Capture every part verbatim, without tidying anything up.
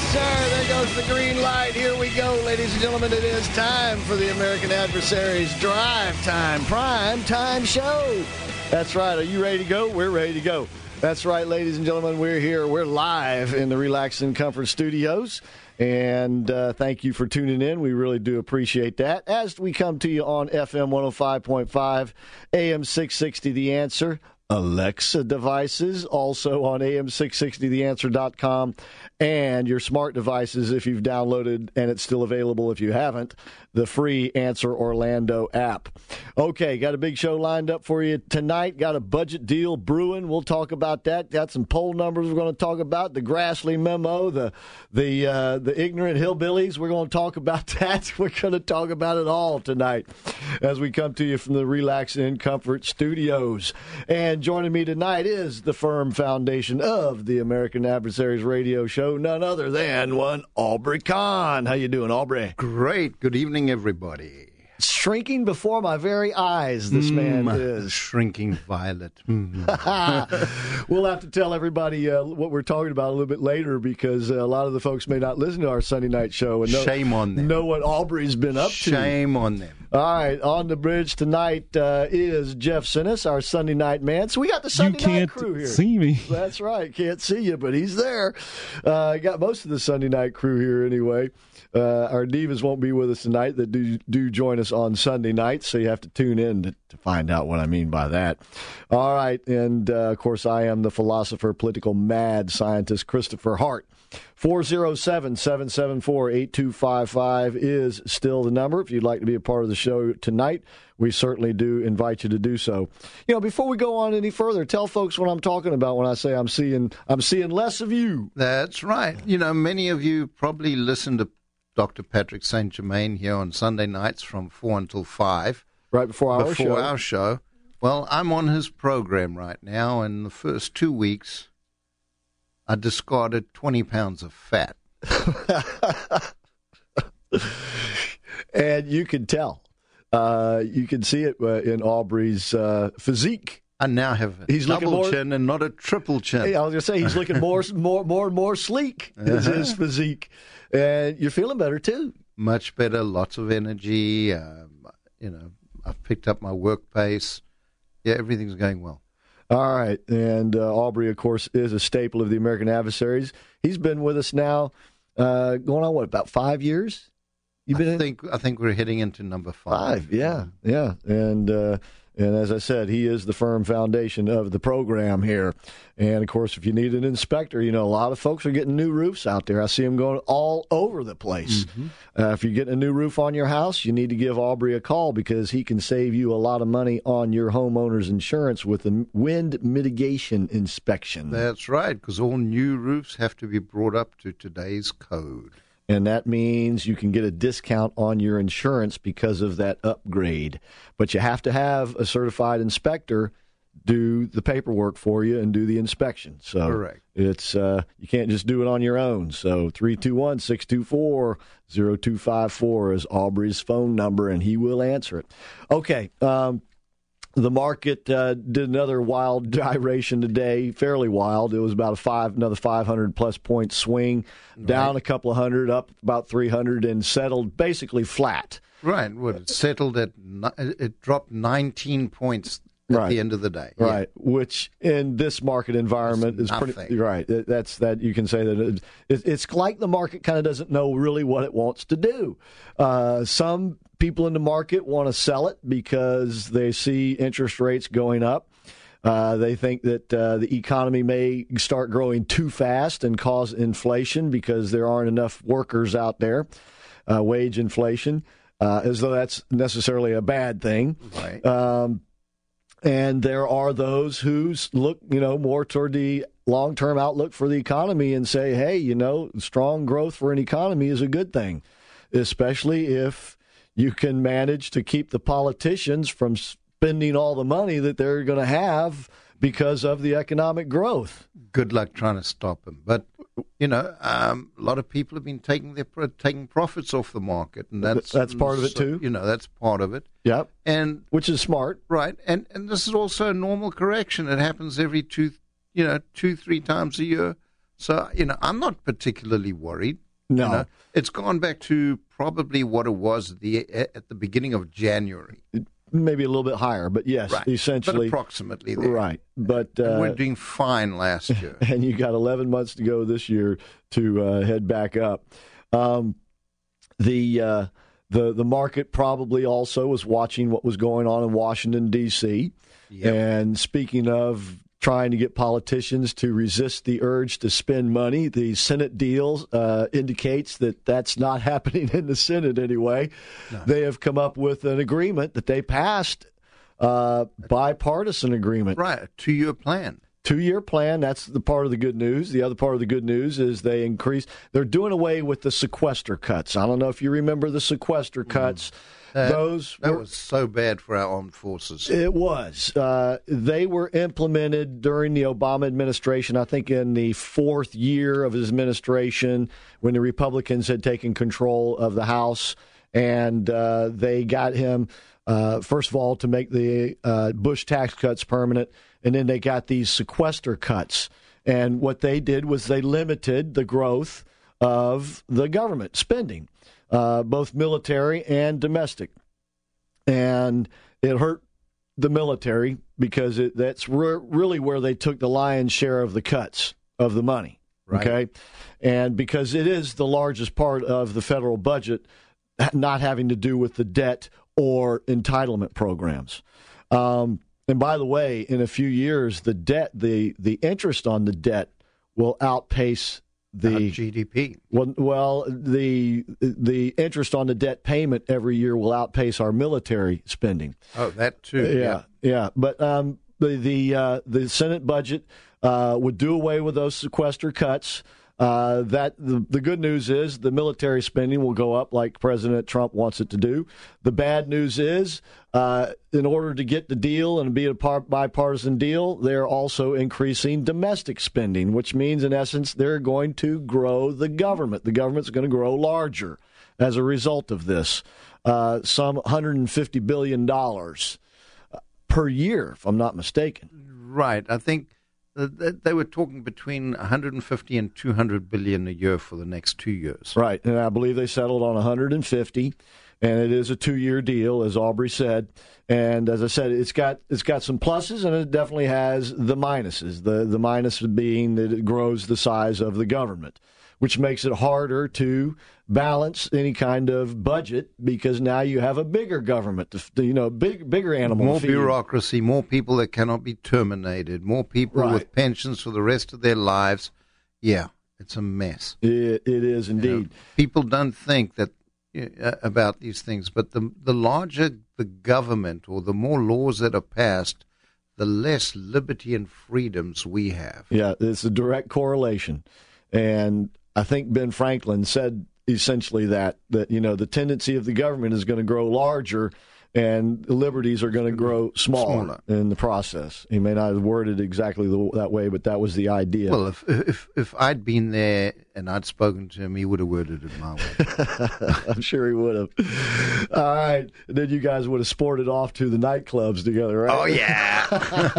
sir. There goes the green light. Here we go, ladies and gentlemen. It is time for the American Adversaries Drive Time Prime Time Show. That's right. Are you ready to go? We're ready to go. That's right, ladies and gentlemen. We're here. We're live in the Relax and Comfort Studios. And uh, thank you for tuning in. We really do appreciate that. As we come to you on F M one oh five point five, A M six sixty The Answer, Alexa devices, also on A M six sixty the answer dot com, and your smart devices if you've downloaded, and it's still available if you haven't, the free Answer Orlando app. Okay, got a big show lined up for you tonight. Got a budget deal brewing. We'll talk about that. Got some poll numbers we're going to talk about. The Grassley memo, the the uh, the ignorant hillbillies. We're going to talk about that. We're going to talk about it all tonight as we come to you from the Relax and Comfort Studios. And joining me tonight is the firm foundation of the American Adversaries Radio Show, none other than one Aubrey Kahn. How you doing, Aubrey? Great. Good evening, everybody. Shrinking before my very eyes, this man mm, is. Shrinking violet. Mm. We'll have to tell everybody uh, what we're talking about a little bit later because uh, a lot of the folks may not listen to our Sunday night show and know, Shame on them. know what Aubrey's been up Shame to. Shame on them. All right, on the bridge tonight uh, is Jeff Sinnis, our Sunday night man. So we got the Sunday you night crew here. You can't see me. That's right. Can't see you, but he's there. Uh, got most of the Sunday night crew here anyway. Uh, our divas won't be with us tonight that do, do join us on Sunday nights, so you have to tune in to, to find out what I mean by that. All right, and, uh, of course, I am the philosopher, political mad scientist, Christopher Hart. four oh seven, seven seven four, eight two five five is still the number. If you'd like to be a part of the show tonight, we certainly do invite you to do so. You know, before we go on any further, tell folks what I'm talking about when I say I'm seeing I'm seeing less of you. That's right. You know, many of you probably listen to Doctor Patrick Saint Germain here on Sunday nights from four until five. Right before our before show. Before our show. Well, I'm on his program right now, and the first two weeks, I discarded twenty pounds of fat. And you can tell. Uh, you can see it uh, in Aubrey's uh, physique. I now have a he's double more, chin and not a triple chin. Hey, I was going to say, he's looking more, more, more and more sleek, is uh-huh. his physique. And you're feeling better, too. Much better, lots of energy. Um, you know, I've picked up my work pace. Yeah, everything's going well. All right. And uh, Aubrey, of course, is a staple of the American Adversaries. He's been with us now uh, going on, what, about five years? You've been I in? think I think we're heading into number five. Five, yeah, yeah. And uh, and as I said, he is the firm foundation of the program here. And, of course, if you need an inspector, you know, a lot of folks are getting new roofs out there. I see them going all over the place. Mm-hmm. Uh, if you're getting a new roof on your house, you need to give Aubrey a call because he can save you a lot of money on your homeowner's insurance with the wind mitigation inspection. That's right, because all new roofs have to be brought up to today's code. And that means you can get a discount on your insurance because of that upgrade. But you have to have a certified inspector do the paperwork for you and do the inspection. So correct. It's uh, you can't just do it on your own. So three two one, six two four, zero two five four is Aubrey's phone number, and he will answer it. Okay. Um, The market uh, did another wild gyration today, fairly wild. It was about a five, another five hundred plus point swing, right. Down a couple of hundred, up about three hundred, and settled basically flat. Right. Well, it settled at it dropped nineteen points at right. the end of the day. Right. Yeah. Which in this market environment it's is nothing. pretty right. That's that you can say that it, it, it's like the market kind of doesn't know really what it wants to do. Uh, some people in the market want to sell it because they see interest rates going up. Uh, they think that uh, the economy may start growing too fast and cause inflation because there aren't enough workers out there, uh, wage inflation, uh, as though that's necessarily a bad thing. Right. Um, and there are those who look, you know, more toward the long-term outlook for the economy and say, hey, you know, strong growth for an economy is a good thing, especially if you can manage to keep the politicians from spending all the money that they're going to have because of the economic growth. Good luck trying to stop them. But, you know, um, a lot of people have been taking their taking profits off the market. And that's that's part of it, too. You know, that's part of it. Yep. And which is smart. Right. And and this is also a normal correction. It happens every two, you know, two, three times a year. So, you know, I'm not particularly worried. No. You know, it's gone back to probably what it was at the, at the beginning of January. Maybe a little bit higher, but yes, right. essentially. But approximately there. Right. But uh, we're doing fine last year. And you got eleven months to go this year to uh, head back up. Um, the, uh, the, the market probably also was watching what was going on in Washington, D C Yep. And speaking of trying to get politicians to resist the urge to spend money, the Senate deal uh, indicates that that's not happening in the Senate anyway. No. They have come up with an agreement that they passed, uh, bipartisan agreement. Right, a two-year plan. Two-year plan, that's the part of the good news. The other part of the good news is they increase, they're doing away with the sequester cuts. I don't know if you remember the sequester cuts. Mm. Uh, Those that were, was so bad for our armed forces. It was. Uh, they were implemented during the Obama administration, I think in the fourth year of his administration, when the Republicans had taken control of the House. And uh, they got him, uh, first of all, to make the uh, Bush tax cuts permanent. And then they got these sequester cuts. And what they did was they limited the growth of the government spending. Uh, both military and domestic. And it hurt the military because it, that's re- really where they took the lion's share of the cuts of the money. Right. Okay. And because it is the largest part of the federal budget, not having to do with the debt or entitlement programs. Um, and by the way, in a few years, the debt, the, the interest on the debt will outpace the G D P. Well, well, the the interest on the debt payment every year will outpace our military spending. Oh, that too. Yeah, yeah. yeah. But um, the the uh, the Senate budget uh, would do away with those sequester cuts. Uh, that the, the good news is the military spending will go up like President Trump wants it to do. The bad news is, uh, in order to get the deal and be a par- bipartisan deal, they're also increasing domestic spending, which means, in essence, they're going to grow the government. The government's going to grow larger as a result of this, uh, some one hundred fifty billion dollars per year, if I'm not mistaken. Right. I think they were talking between one hundred fifty and two hundred billion a year for the next two years. Right, and I believe they settled on one hundred fifty, and it is a two-year deal, as Aubrey said. And as I said, it's got it's got some pluses, and it definitely has the minuses. The the minus being that it grows the size of the government, which makes it harder to balance any kind of budget because now you have a bigger government, to, you know, big bigger animal. More feed. bureaucracy, more people that cannot be terminated, more people right. with pensions for the rest of their lives. Yeah, it's a mess. It, it is indeed. You know, people don't think that uh, about these things, but the the larger the government or the more laws that are passed, the less liberty and freedoms we have. Yeah, it's a direct correlation. And I think Ben Franklin said essentially that, that, you know, the tendency of the government is going to grow larger and the liberties are going to grow smaller, smaller in the process. He may not have worded it exactly the, that way, but that was the idea. Well, if, if if I'd been there and I'd spoken to him, he would have worded it my way. I'm sure he would have. All right. And then you guys would have sported off to the nightclubs together, right? Oh, yeah.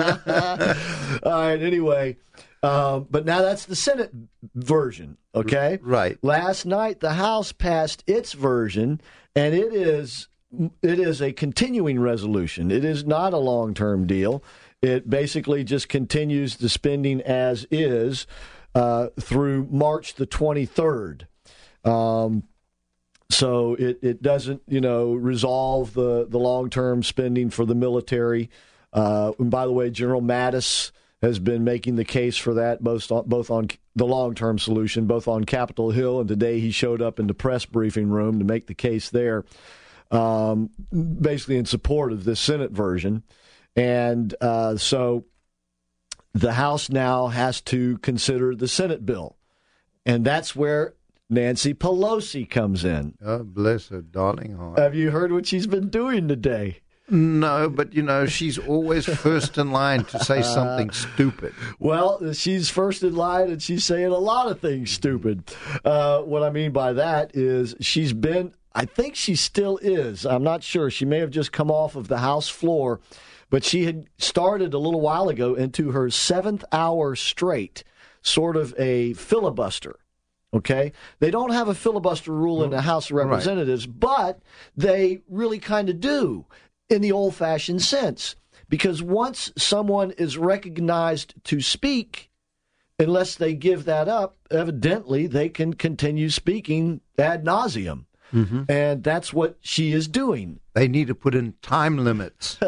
All right. Anyway. Um, but now that's the Senate version, okay? Right. Last night, the House passed its version, and it is it is a continuing resolution. It is not a long-term deal. It basically just continues the spending as is uh, through March the twenty-third. Um, so it, it doesn't, you know, resolve the, the long-term spending for the military. Uh, and by the way, General Mattis has been making the case for that, both on, both on the long-term solution, both on Capitol Hill, and today he showed up in the press briefing room to make the case there, um, basically in support of this Senate version. And uh, so the House now has to consider the Senate bill, and that's where Nancy Pelosi comes in. Oh, bless her darling heart. Have you heard what she's been doing today? No, but, you know, she's always first in line to say something stupid. Well, she's first in line, and she's saying a lot of things stupid. Uh, what I mean by that is she's been, I think she still is, I'm not sure. She may have just come off of the House floor, but she had started a little while ago into her seventh hour straight sort of a filibuster. Okay? They don't have a filibuster rule in the House of Representatives, right. but they really kind of do in the old-fashioned sense. Because once someone is recognized to speak, unless they give that up, evidently they can continue speaking ad nauseum. Mm-hmm. And that's what she is doing. They need to put in time limits.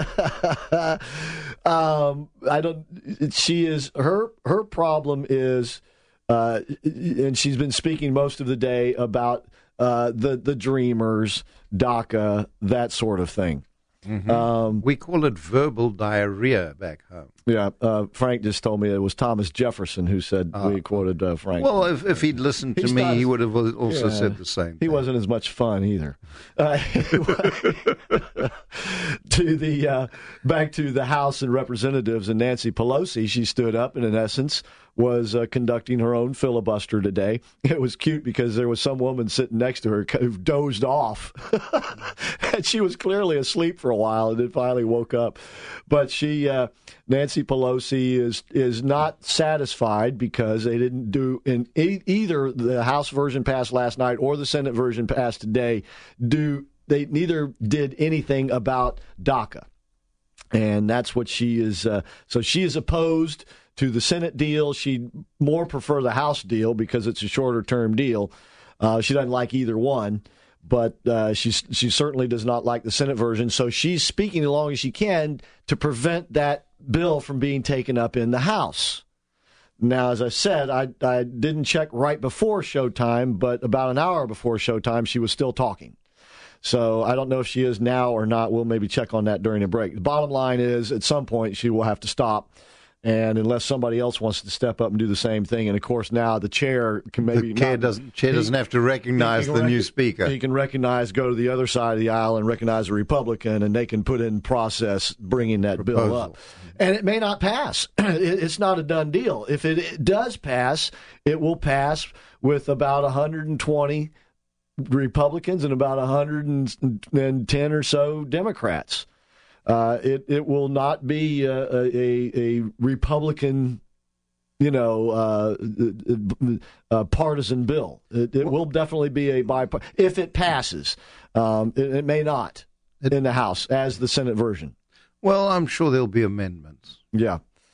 um, I don't. She is her her problem is, uh, and she's been speaking most of the day about uh, the the Dreamers, DACA, that sort of thing. Mm-hmm. Um, we call it verbal diarrhea back home. Yeah, uh, Frank just told me it was Thomas Jefferson who said, uh, we quoted uh, Frank. Well, if, if he'd listened to He's me, not, he would have also yeah, said the same He thing. wasn't as much fun either. Uh, to the uh, back to the House and Representatives and Nancy Pelosi, she stood up and in essence was uh, conducting her own filibuster today. It was cute because there was some woman sitting next to her who dozed off. And she was clearly asleep for a while and then finally woke up. But she, uh, Nancy Pelosi, is is not satisfied because they didn't do, in e- either the House version passed last night or the Senate version passed today, do they neither did anything about DACA. And that's what she is, uh, so she is opposed to the Senate deal. She'd more prefer the House deal because it's a shorter term deal. Uh, she doesn't like either one, but uh, she she certainly does not like the Senate version. So she's speaking as long as she can to prevent that bill from being taken up in the House. Now, as I said, I, I didn't check right before showtime, but about an hour before showtime, she was still talking. So I don't know if she is now or not. We'll maybe check on that during the break. The bottom line is at some point she will have to stop. And unless somebody else wants to step up and do the same thing, and of course now the chair can maybe the chair not, doesn't chair he, doesn't have to recognize the rec- new speaker. He can recognize, go to the other side of the aisle and recognize a Republican, and they can put in process bringing that Proposal. bill up. And it may not pass. It's not a done deal. If it does pass, it will pass with about one hundred twenty Republicans and about one hundred ten or so Democrats. Uh, it it will not be a, a, a Republican, you know, uh, a partisan bill. It, it will definitely be a bipartisan if it passes. Um, it, it may not in the House as the Senate version. Well, I'm sure there'll be amendments. Yeah.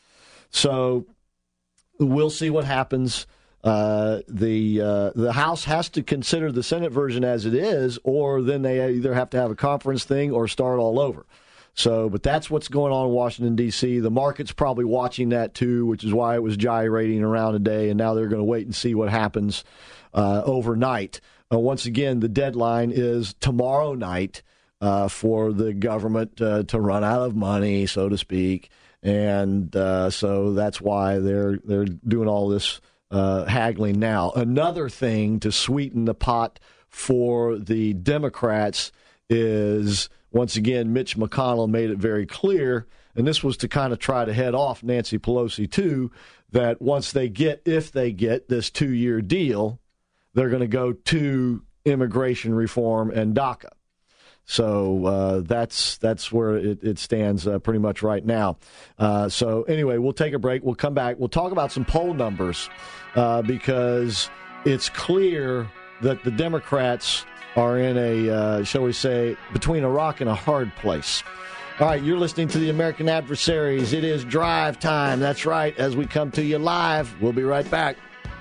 So we'll see what happens. Uh, the uh, the House has to consider the Senate version as it is, or then they either have to have a conference thing or start all over. So, but that's what's going on in Washington, D C. The market's probably watching that, too, which is why it was gyrating around today, and now they're going to wait and see what happens uh, overnight. Uh, once again, the deadline is tomorrow night uh, for the government uh, to run out of money, so to speak, and uh, so that's why they're they're doing all this uh, haggling now. Another thing to sweeten the pot for the Democrats is, once again, Mitch McConnell made it very clear, and this was to kind of try to head off Nancy Pelosi, too, that once they get, if they get this two-year deal, they're going to go to immigration reform and DACA. So uh, that's that's where it, it stands uh, pretty much right now. Uh, so anyway, we'll take a break. We'll come back. We'll talk about some poll numbers uh, because it's clear that the Democrats are in a, uh, shall we say, between a rock and a hard place. All right, you're listening to the American Adversaries. It is drive time. That's right, as we come to you live. We'll be right back.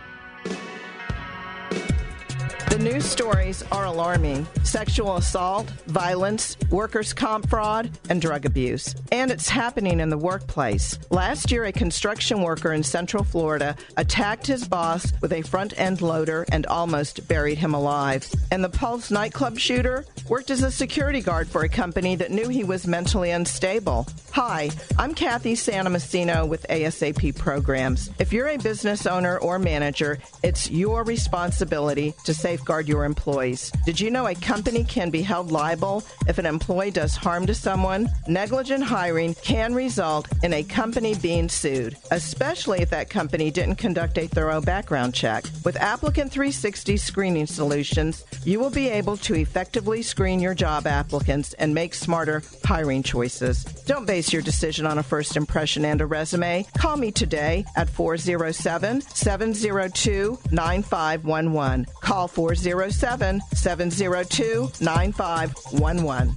The news stories are alarming. Sexual assault, violence, workers' comp fraud, and drug abuse. And it's happening in the workplace. Last year, a construction worker in Central Florida attacked his boss with a front-end loader and almost buried him alive. And the Pulse nightclub shooter worked as a security guard for a company that knew he was mentally unstable. Hi, I'm Kathy Santomassino with A S A P Programs. If you're a business owner or manager, it's your responsibility to save safeguard your employees. Did you know a company can be held liable if an employee does harm to someone? Negligent hiring can result in a company being sued, especially if that company didn't conduct a thorough background check. With Applicant three sixty Screening Solutions, you will be able to effectively screen your job applicants and make smarter hiring choices. Don't base your decision on a first impression and a resume. Call me today at four oh seven, seven oh two, nine five one one. Call four oh seven, seven oh two, nine five one one.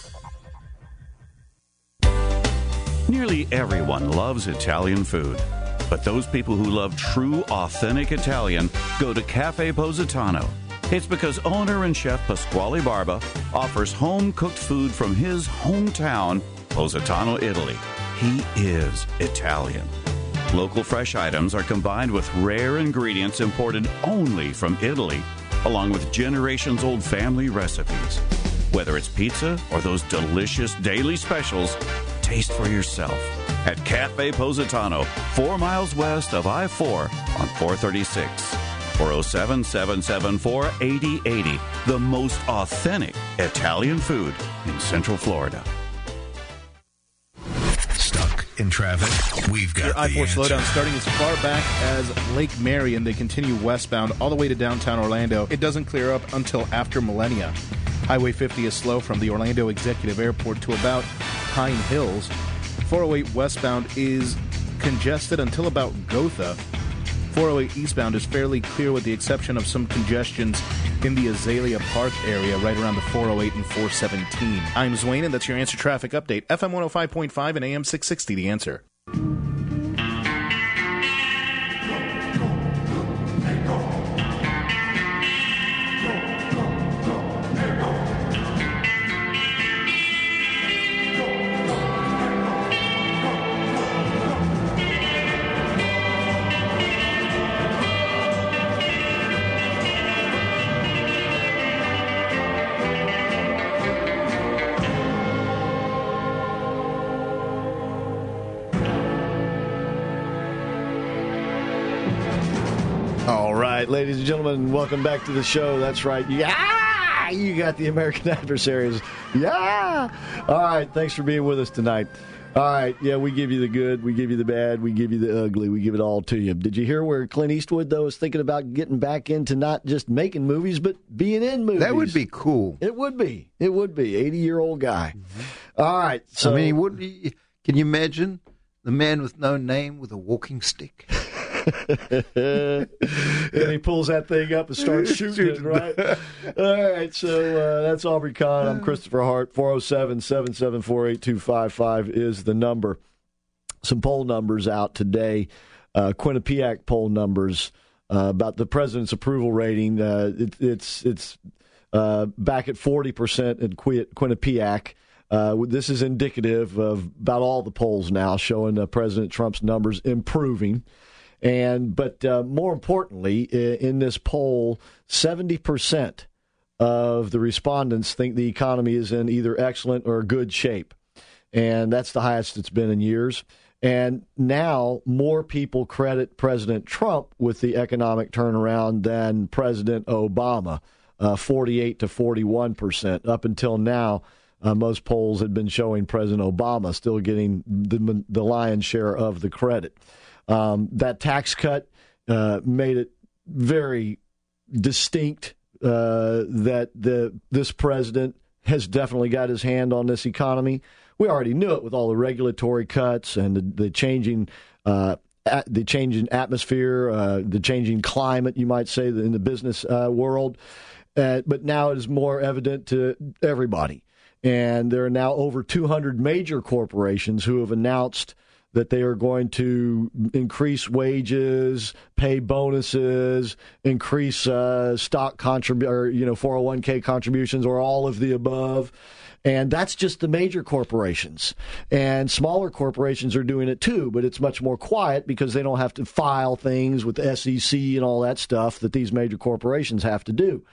Nearly everyone loves Italian food, but those people who love true, authentic Italian go to Cafe Positano. It's because owner and chef Pasquale Barba offers home-cooked food from his hometown, Positano, Italy. He is Italian. Local fresh items are combined with rare ingredients imported only from Italy, along with generations-old family recipes. Whether it's pizza or those delicious daily specials, taste for yourself at Cafe Positano, four miles west of I four on four thirty-six. four oh seven, seven seven four, eight oh eight oh. The most authentic Italian food in Central Florida. Stuck in traffic? We've got Your the I four answer. slowdown starting as far back as Lake Marion. They continue westbound all the way to downtown Orlando. It doesn't clear up until after Millennia. Highway fifty is slow from the Orlando Executive Airport to about Pine Hills. four oh eight westbound is congested until about Gotha. four oh eight eastbound is fairly clear with the exception of some congestions in the Azalea Park area right around the four oh eight and four seventeen. I'm Zwane, and that's your Answer Traffic Update. F M one oh five point five and A M six sixty, The Answer. All right, ladies and gentlemen, welcome back to the show. That's right. Yeah, you got the American Adversaries. Yeah. All right, thanks for being with us tonight. All right, yeah, we give you the good, we give you the bad, we give you the ugly, we give it all to you. Did you hear where Clint Eastwood, though, is thinking about getting back into not just making movies, but being in movies? That would be cool. It would be. It would be. eighty-year-old guy. Mm-hmm. All right. So, I mean, he would be, can you imagine the man with no name with a walking stick? And he pulls that thing up and starts shooting it, right? All right, so uh, that's Aubrey Kahn. I'm Christopher Hart. four oh seven, seven seven four, eight two five five is the number. Some poll numbers out today. Uh, Quinnipiac poll numbers uh, about the president's approval rating. Uh, it, it's it's uh, back at forty percent in Quinnipiac. Uh, this is indicative of about all the polls now showing uh, President Trump's numbers improving. And but uh, more importantly, in this poll, seventy percent of the respondents think the economy is in either excellent or good shape. And that's the highest it's been in years. And now more people credit President Trump with the economic turnaround than President Obama, uh, forty-eight to forty-one percent. Up until now, uh, most polls had been showing President Obama still getting the, the lion's share of the credit. Um, that tax cut uh, made it very distinct uh, that the this president has definitely got his hand on this economy. We already knew it with all the regulatory cuts and the, the changing uh, at, the changing atmosphere, uh, the changing climate, you might say, in the business uh, world. Uh, but now it is more evident to everybody. And there are now over two hundred major corporations who have announced that they are going to increase wages, pay bonuses, increase uh, stock contrib- or, you know, four oh one k contributions, or all of the above. And that's just the major corporations. And smaller corporations are doing it too, but it's much more quiet because they don't have to file things with the S E C and all that stuff that these major corporations have to do.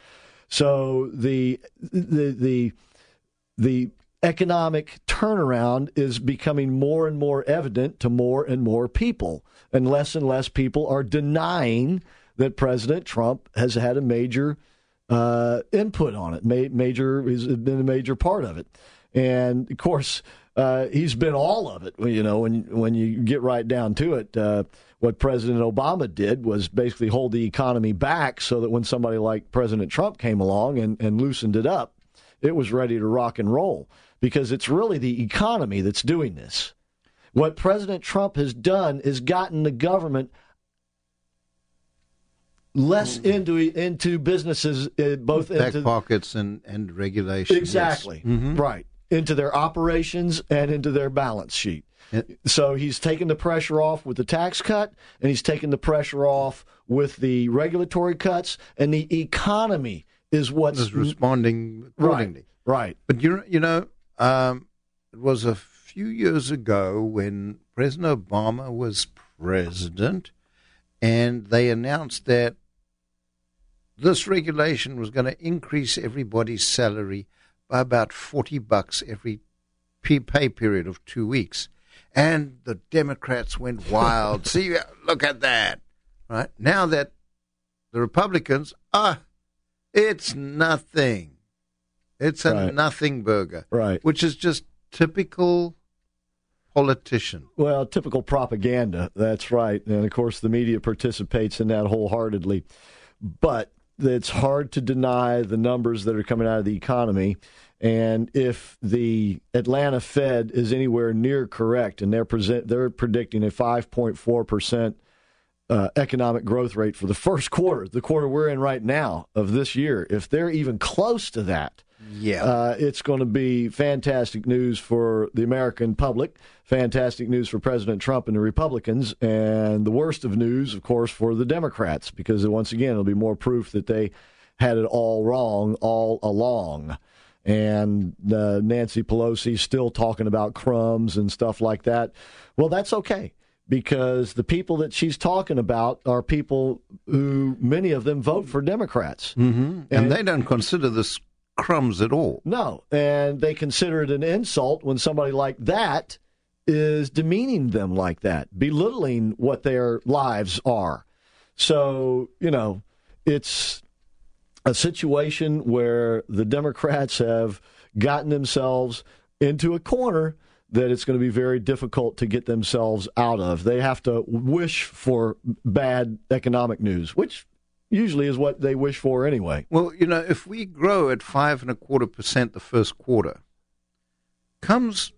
So the the the the economic turnaround is becoming more and more evident to more and more people, and less and less people are denying that President Trump has had a major uh, input on it. Ma- major has been a major part of it, and of course, uh, he's been all of it. You know, when when you get right down to it, uh, what President Obama did was basically hold the economy back so that when somebody like President Trump came along and, and loosened it up, it was ready to rock and roll, because it's really the economy that's doing this. What President Trump has done is gotten the government less into into businesses, uh, both back into pockets and, and regulations. Exactly. Yes. Mm-hmm. Right. Into their operations and into their balance sheet. It, so he's taken the pressure off with the tax cut, and he's taken the pressure off with the regulatory cuts, and the economy is what's is responding accordingly. Right. Right. But you you know, um, it was a few years ago when President Obama was president, and they announced that this regulation was going to increase everybody's salary by about forty bucks every pay period of two weeks. And the Democrats went wild. See, look at that. Right? Now that the Republicans, ah, it's nothing. It's a right. nothing burger. Right. Which is just typical politician. Well, typical propaganda. That's right. And, of course, the media participates in that wholeheartedly. But it's hard to deny the numbers that are coming out of the economy. And if the Atlanta Fed is anywhere near correct, and they're present, they're predicting a five point four percent uh, economic growth rate for the first quarter, the quarter we're in right now of this year, if they're even close to that, yeah, uh, it's going to be fantastic news for the American public, fantastic news for President Trump and the Republicans, and the worst of news, of course, for the Democrats, because once again, it'll be more proof that they had it all wrong all along. And uh, Nancy Pelosi's still talking about crumbs and stuff like that. Well, that's okay, because the people that she's talking about are people who, many of them, vote for Democrats. Mm-hmm. And, and they don't consider this crumbs at all. No, and they consider it an insult when somebody like that is demeaning them like that, belittling what their lives are. So, you know, it's a situation where the Democrats have gotten themselves into a corner that it's going to be very difficult to get themselves out of. They have to wish for bad economic news, which usually is what they wish for anyway. Well, you know, if we grow at five and a quarter percent the first quarter, comes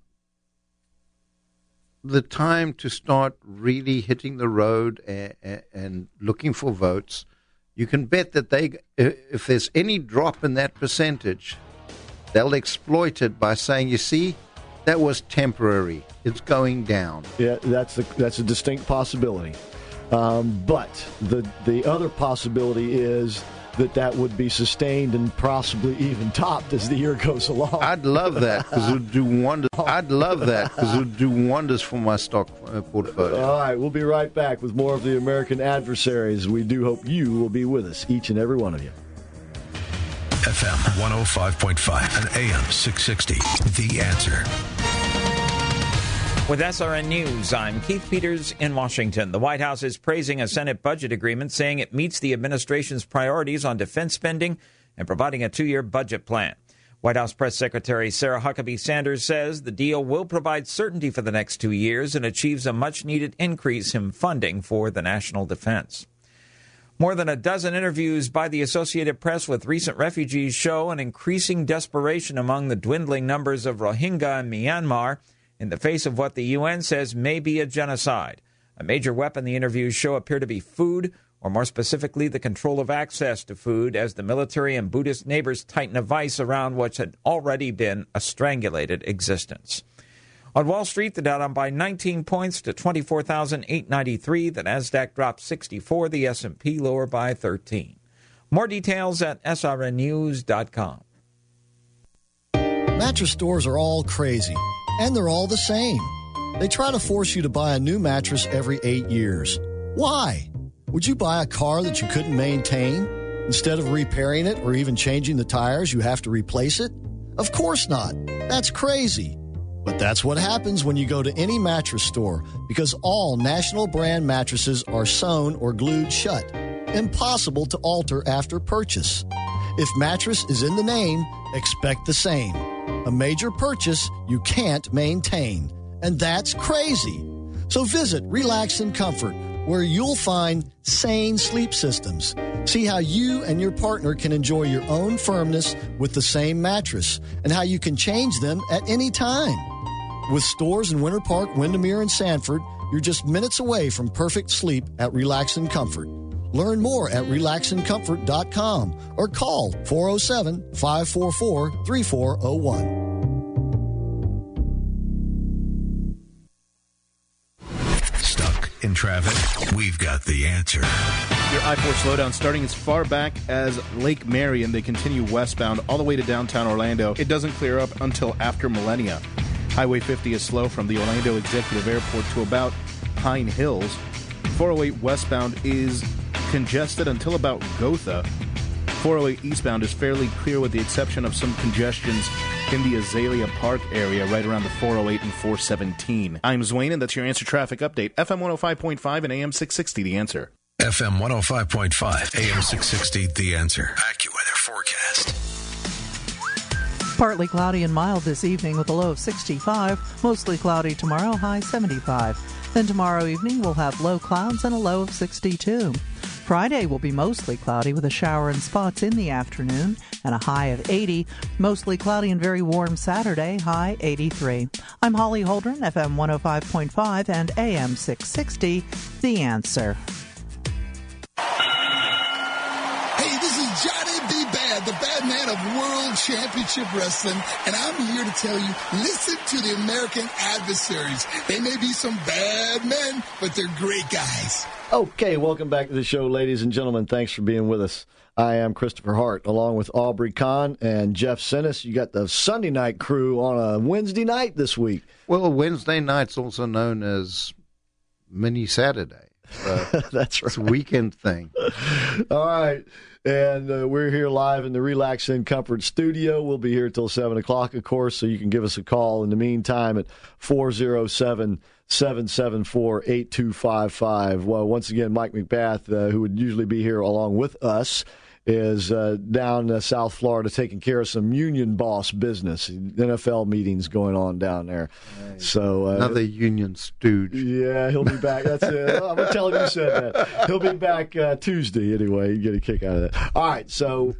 the time to start really hitting the road and, and looking for votes. You can bet that they, if there's any drop in that percentage, they'll exploit it by saying, you see, that was temporary. It's going down. Yeah, that's a, that's a distinct possibility. Um, but the the other possibility is that that would be sustained and possibly even topped as the year goes along. I'd love that, because it would do wonders. I'd love that, because it would do wonders for my stock portfolio. All right, we'll be right back with more of the American Adversaries. We do hope you will be with us, each and every one of you. F M one oh five point five and A M six sixty. The Answer. With S R N News, I'm Keith Peters in Washington. The White House is praising a Senate budget agreement, saying it meets the administration's priorities on defense spending and providing a two-year budget plan. White House Press Secretary Sarah Huckabee Sanders says the deal will provide certainty for the next two years and achieves a much-needed increase in funding for the national defense. More than a dozen interviews by the Associated Press with recent refugees show an increasing desperation among the dwindling numbers of Rohingya in Myanmar in the face of what the U N says may be a genocide. A major weapon the interviews show appear to be food, or more specifically, the control of access to food, as the military and Buddhist neighbors tighten a vice around what had already been a strangulated existence. On Wall Street, the Dow down by nineteen points to twenty-four thousand eight hundred ninety-three. The Nasdaq dropped sixty-four. The S and P lower by thirteen. More details at S R N news dot com. Mattress stores are all crazy, and they're all the same. They try to force you to buy a new mattress every eight years. Why? Would you buy a car that you couldn't maintain? Instead of repairing it or even changing the tires, you have to replace it? Of course not. That's crazy. But that's what happens when you go to any mattress store, because all national brand mattresses are sewn or glued shut. Impossible to alter after purchase. If mattress is in the name, expect the same. A major purchase you can't maintain. And that's crazy. So visit Relax and Comfort, where you'll find sane sleep systems. See how you and your partner can enjoy your own firmness with the same mattress and how you can change them at any time. With stores in Winter Park, Windermere, and Sanford, you're just minutes away from perfect sleep at Relax and Comfort. Learn more at relax and comfort dot com or call four oh seven, five four four, three four oh one. Stuck in traffic? We've got the answer. Your I four slowdown starting as far back as Lake Marion. They continue westbound all the way to downtown Orlando. It doesn't clear up until after Millennia. Highway fifty is slow from the Orlando Executive Airport to about Pine Hills. four oh eight westbound is congested until about Gotha. four oh eight eastbound is fairly clear with the exception of some congestions in the Azalea Park area right around the four oh eight and four seventeen. I'm Zwane, and that's your Answer Traffic Update. F M one oh five point five and A M six sixty, The Answer. F M one oh five point five, A M six sixty, The Answer. AccuWeather forecast. Partly cloudy and mild this evening with a low of sixty-five. Mostly cloudy tomorrow, high seventy-five. Then tomorrow evening we'll have low clouds and a low of sixty-two. Friday will be mostly cloudy with a shower in spots in the afternoon and a high of eighty. Mostly cloudy and very warm Saturday, high eighty-three. I'm Holly Holdren, F M one oh five point five and A M six sixty, The Answer. Hey, this is Johnny B. Bad, the bad man of World Championship Wrestling, and I'm here to tell you, listen to the American Adversaries. They may be some bad men, but they're great guys. Okay, welcome back to the show, ladies and gentlemen. Thanks for being with us. I am Christopher Hart, along with Aubrey Kahn and Jeff Sinnis. You got the Sunday night crew on a Wednesday night this week. Well, Wednesday night's also known as Mini Saturday. So That's right. It's a weekend thing. All right. And uh, we're here live in the Relax and Comfort studio. We'll be here till seven o'clock, of course, so you can give us a call in the meantime at four oh seven, seven seven four, eight two five five. Well, once again, Mike McBath, uh, who would usually be here along with us, is uh, down uh, South Florida taking care of some union boss business. N F L meetings going on down there. Nice. So uh, Another union stooge. Yeah, he'll be back. That's it. I'm going to tell him you said that. He'll be back uh, Tuesday anyway. You get a kick out of that. All right, so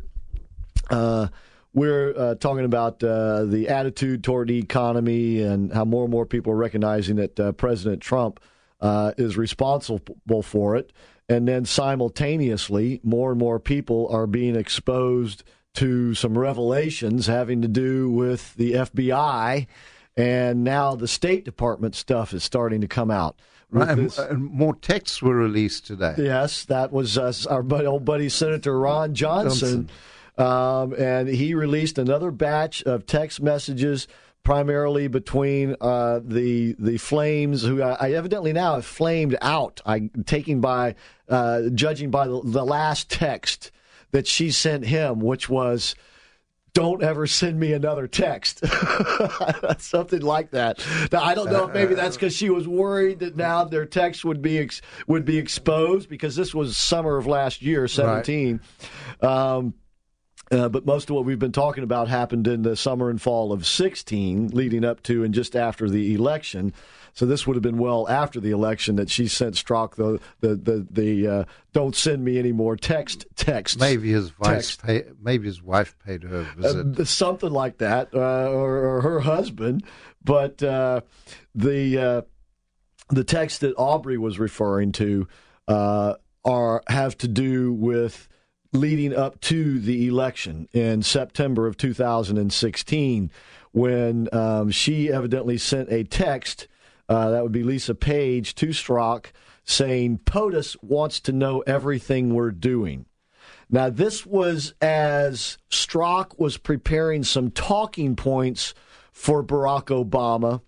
uh, we're uh, talking about uh, the attitude toward the economy and how more and more people are recognizing that uh, President Trump uh, is responsible for it. And then simultaneously, more and more people are being exposed to some revelations having to do with the F B I, and now the State Department stuff is starting to come out. Right, and, and more texts were released today. Yes, that was uh, our buddy, old buddy Senator Ron Johnson, Johnson. Um, and he released another batch of text messages primarily between uh, the the flames, who I, I evidently now have flamed out. I taking by uh, judging by the, the last text that she sent him, which was, "Don't ever send me another text." Something like that. Now, I don't know if maybe that's because she was worried that now their text would be ex- would be exposed, because this was summer of last year, seventeen. Right. Um, Uh, but most of what we've been talking about happened in the summer and fall of sixteen, leading up to and just after the election. So this would have been well after the election that she sent Strzok the the the, the uh, "don't send me any more text text." Maybe his wife pay, maybe his wife paid her a visit, uh, something like that, uh, or, or her husband. But uh, the uh, the text that Aubrey was referring to uh, are have to do with leading up to the election in September of two thousand sixteen, when um, she evidently sent a text, uh, that would be Lisa Page, to Strzok, saying, "POTUS wants to know everything we're doing." Now, this was as Strzok was preparing some talking points for Barack Obama,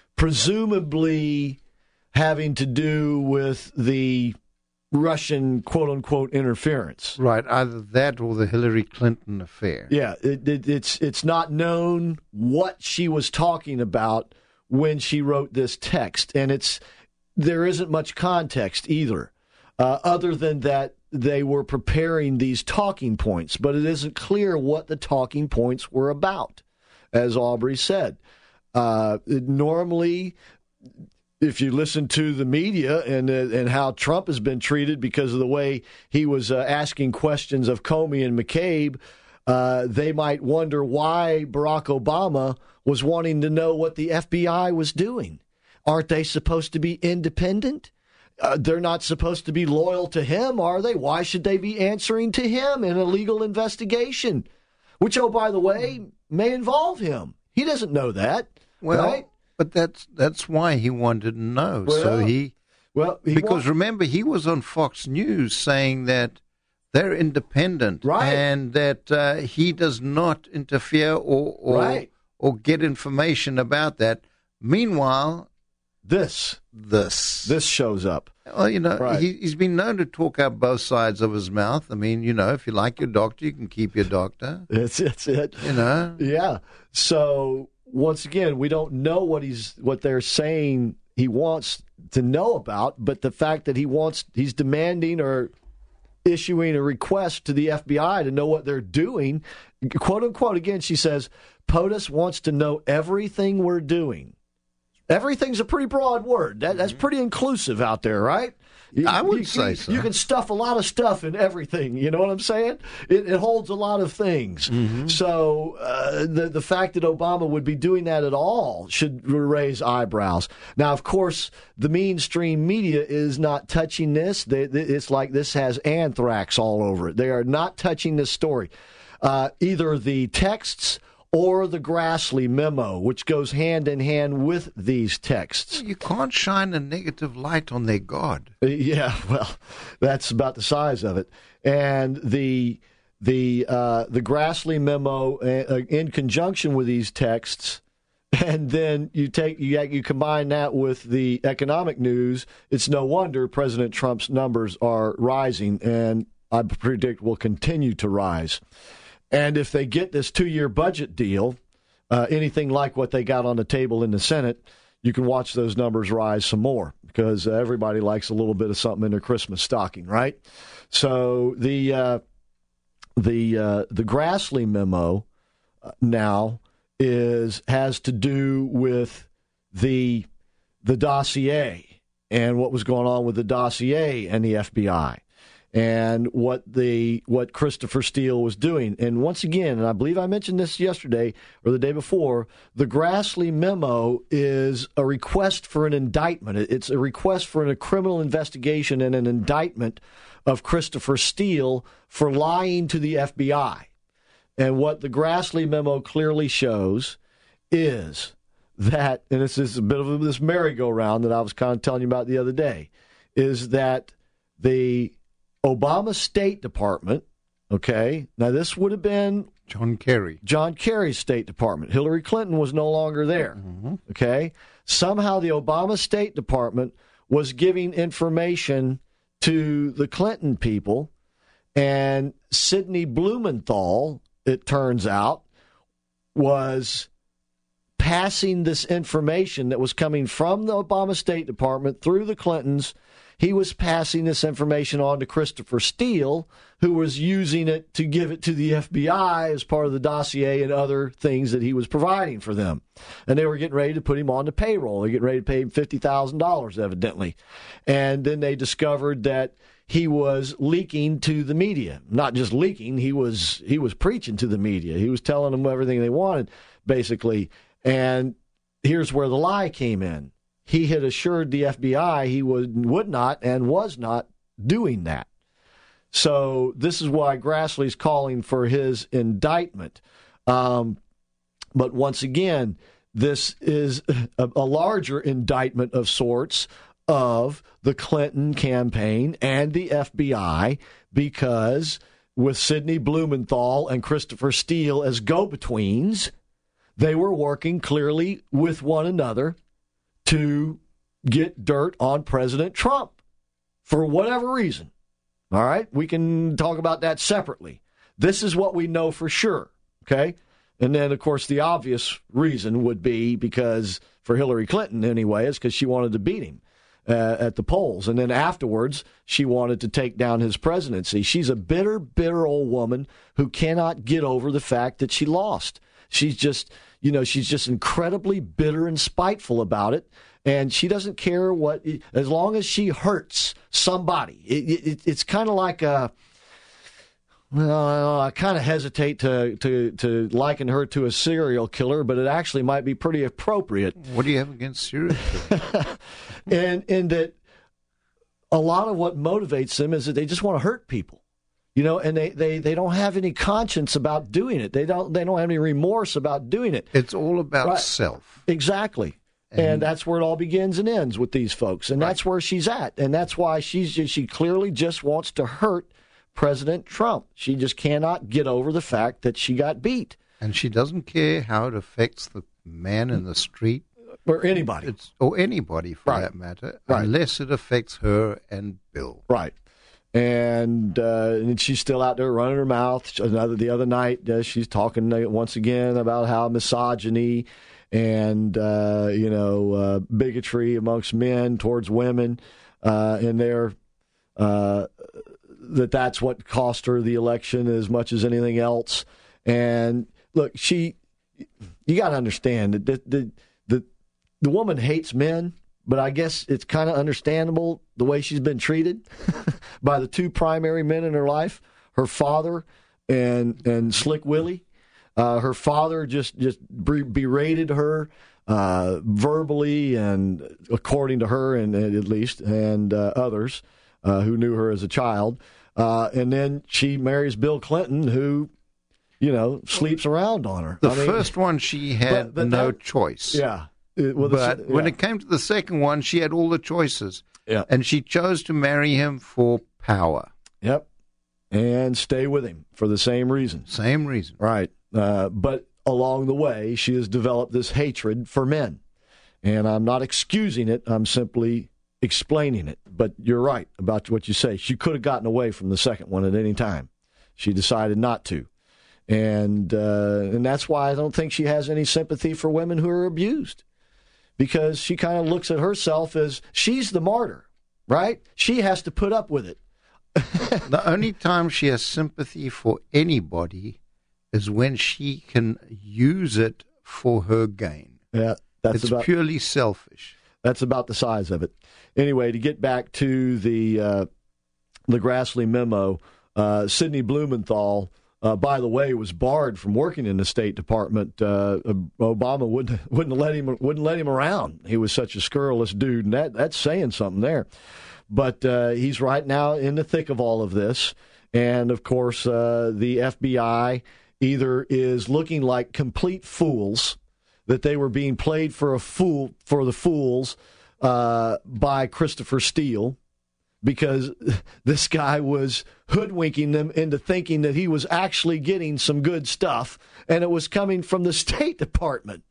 presumably having to do with the Russian quote-unquote interference. Right, either that or the Hillary Clinton affair. Yeah, it, it, it's it's not known what she was talking about when she wrote this text, and it's there isn't much context either, uh, other than that they were preparing these talking points, but it isn't clear what the talking points were about, as Aubrey said. Uh, normally, if you listen to the media and uh, and how Trump has been treated because of the way he was uh, asking questions of Comey and McCabe, uh, they might wonder why Barack Obama was wanting to know what the F B I was doing. Aren't they supposed to be independent? Uh, they're not supposed to be loyal to him, are they? Why should they be answering to him in a legal investigation? Which, oh, by the way, may involve him. He doesn't know that, well, right? But that's that's why he wanted to know. Well, so he, well, he because wa- remember, he was on Fox News saying that they're independent, right, and that uh, he does not interfere or or, right. or get information about that. Meanwhile, this this this shows up. Well, you know, right. he, he's been known to talk out both sides of his mouth. I mean, you know, if you like your doctor, you can keep your doctor. That's, that's it. You know, yeah. So once again, we don't know what he's what they're saying he wants to know about, but the fact that he wants he's demanding or issuing a request to the F B I to know what they're doing, quote unquote. Again, she says POTUS wants to know everything we're doing. Everything's a pretty broad word. That, that's pretty inclusive out there, right? You, I would you, say you, so. You can stuff a lot of stuff in everything. You know what I'm saying? It, it holds a lot of things. Mm-hmm. So uh, the the fact that Obama would be doing that at all should raise eyebrows. Now, of course, the mainstream media is not touching this. They, they, it's like this has anthrax all over it. They are not touching this story. Uh, either the texts or the Grassley memo, which goes hand in hand with these texts. You can't shine a negative light on their God. Uh, yeah, well, that's about the size of it. And the the uh, the Grassley memo, uh, in conjunction with these texts, and then you take you you combine that with the economic news. It's no wonder President Trump's numbers are rising, and I predict will continue to rise. And if they get this two-year budget deal, uh, anything like what they got on the table in the Senate, you can watch those numbers rise some more because uh, everybody likes a little bit of something in their Christmas stocking, right? So the uh, the uh, the Grassley memo uh, now is has to do with the the dossier and what was going on with the dossier and the F B I. And what the what Christopher Steele was doing. And once again, and I believe I mentioned this yesterday or the day before, the Grassley memo is a request for an indictment. It's a request for a criminal investigation and an indictment of Christopher Steele for lying to the F B I. And what the Grassley memo clearly shows is that, and this is a bit of this merry-go-round that I was kind of telling you about the other day, is that the Obama State Department, okay, now this would have been John Kerry. John Kerry's State Department. Hillary Clinton was no longer there, mm-hmm. okay? Somehow the Obama State Department was giving information to the Clinton people, and Sidney Blumenthal, it turns out, was passing this information that was coming from the Obama State Department through the Clintons. He was passing this information on to Christopher Steele, who was using it to give it to the F B I as part of the dossier and other things that he was providing for them. And they were getting ready to put him on the payroll. They're getting ready to pay him fifty thousand dollars, evidently. And then they discovered that he was leaking to the media. Not just leaking, he was he was preaching to the media. He was telling them everything they wanted, basically. And here's where the lie came in. He had assured the F B I he would, would not and was not doing that. So this is why Grassley's calling for his indictment. Um, but once again, this is a, a larger indictment of sorts of the Clinton campaign and the F B I, because with Sidney Blumenthal and Christopher Steele as go-betweens, they were working clearly with one another to get dirt on President Trump for whatever reason. All right? We can talk about that separately. This is what we know for sure, okay? And then, of course, the obvious reason would be because, for Hillary Clinton anyway, is because she wanted to beat him. uh, at the polls. And then afterwards, she wanted to take down his presidency. She's a bitter, bitter old woman who cannot get over the fact that she lost. She's just, you know, she's just incredibly bitter and spiteful about it. And she doesn't care what, as long as she hurts somebody. It, it, it's kind of like a, well, I kind of hesitate to, to, to liken her to a serial killer, but it actually might be pretty appropriate. What do you have against serial killers? and, and that a lot of what motivates them is that they just want to hurt people. You know, and they, they, they don't have any conscience about doing it. They don't they don't have any remorse about doing it. It's all about right. self. Exactly. And, and that's where it all begins and ends with these folks. And right. that's where she's at. And that's why she's just, she clearly just wants to hurt President Trump. She just cannot get over the fact that she got beat. And she doesn't care how it affects the man in the street. Or anybody. It's, or anybody, for right. that matter, right. unless it affects her and Bill. Right. And, uh, and she's still out there running her mouth. Another the other night, uh, she's talking uh, once again about how misogyny and uh, you know uh, bigotry amongst men towards women, uh, and their uh, that that's what cost her the election as much as anything else. And look, she, you got to understand that the, the the the woman hates men. But I guess it's kind of understandable the way she's been treated by the two primary men in her life, her father and and Slick Willie. Uh, her father just, just berated her uh, verbally and according to her, and, and at least, and uh, others uh, who knew her as a child. Uh, and then she marries Bill Clinton, who, you know, sleeps around on her. The I mean, first one, she had but, but no that, choice. Yeah. Well, but yeah. when it came to the second one, she had all the choices. Yeah. And she chose to marry him for power. Yep. And stay with him for the same reason. Same reason. Right. Uh, but along the way, she has developed this hatred for men. And I'm not excusing it. I'm simply explaining it. But you're right about what you say. She could have gotten away from the second one at any time. She decided not to. And uh, and that's why I don't think she has any sympathy for women who are abused. Because she kind of looks at herself as she's the martyr, right? She has to put up with it. The only time she has sympathy for anybody is when she can use it for her gain. Yeah, that's it's about, purely selfish. That's about the size of it. Anyway, to get back to the uh, the Grassley memo, uh, Sidney Blumenthal, Uh, by the way, was barred from working in the State Department. Uh, Obama wouldn't wouldn't let him wouldn't let him around. He was such a scurrilous dude, and that that's saying something there. But uh, he's right now in the thick of all of this, and of course, uh, the F B I either is looking like complete fools, that they were being played for a fool for the fools uh, by Christopher Steele, because this guy was hoodwinking them into thinking that he was actually getting some good stuff, and it was coming from the State Department.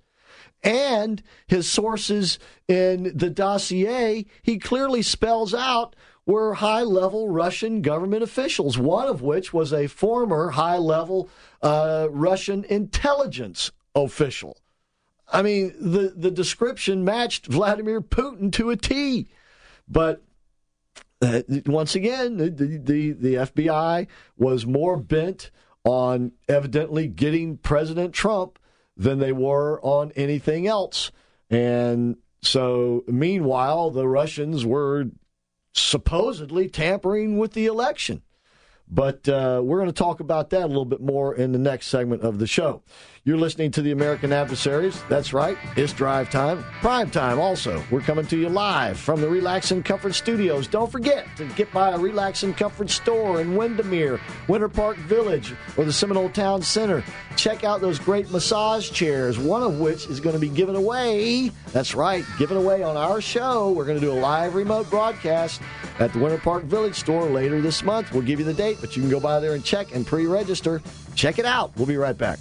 And his sources in the dossier, he clearly spells out, were high-level Russian government officials, one of which was a former high-level uh, Russian intelligence official. I mean, the, the description matched Vladimir Putin to a T. But Uh, once again, the, the the F B I was more bent on evidently getting President Trump than they were on anything else. And so, meanwhile, the Russians were supposedly tampering with the election. But uh, we're going to talk about that a little bit more in the next segment of the show. You're listening to the American Adversaries. That's right. It's drive time. Prime time also. We're coming to you live from the Relax and Comfort Studios. Don't forget to get by a Relax and Comfort store in Windermere, Winter Park Village, or the Seminole Town Center. Check out those great massage chairs, one of which is going to be given away. That's right, given away on our show. We're going to do a live remote broadcast at the Winter Park Village store later this month. We'll give you the date, but you can go by there and check and pre-register. Check it out. We'll be right back.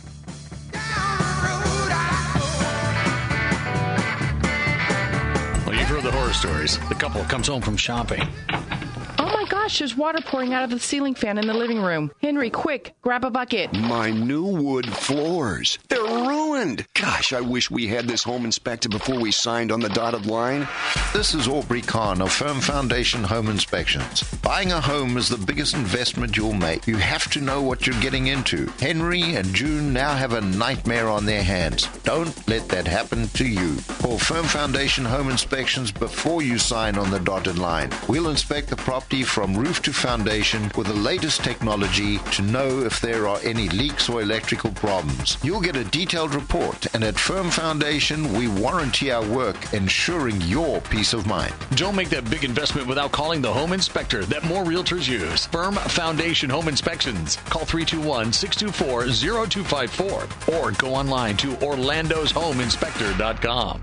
Well, you've heard the horror stories. The couple comes home from shopping. Oh my gosh, there's water pouring out of the ceiling fan in the living room. Henry, quick, grab a bucket. My new wood floors. They're ruined. ruined. Gosh, I wish we had this home inspected before we signed on the dotted line. This is Aubrey Kahn of Firm Foundation Home Inspections. Buying a home is the biggest investment you'll make. You have to know what you're getting into. Henry and June now have a nightmare on their hands. Don't let that happen to you. Call Firm Foundation Home Inspections before you sign on the dotted line. We'll inspect the property from roof to foundation with the latest technology to know if there are any leaks or electrical problems. You'll get a detailed report, and at Firm Foundation, we warranty our work, ensuring your peace of mind. Don't make that big investment without calling the home inspector that more realtors use. Firm Foundation Home Inspections. Call three two one, six two four, zero two five four or go online to orlandos home inspector dot com.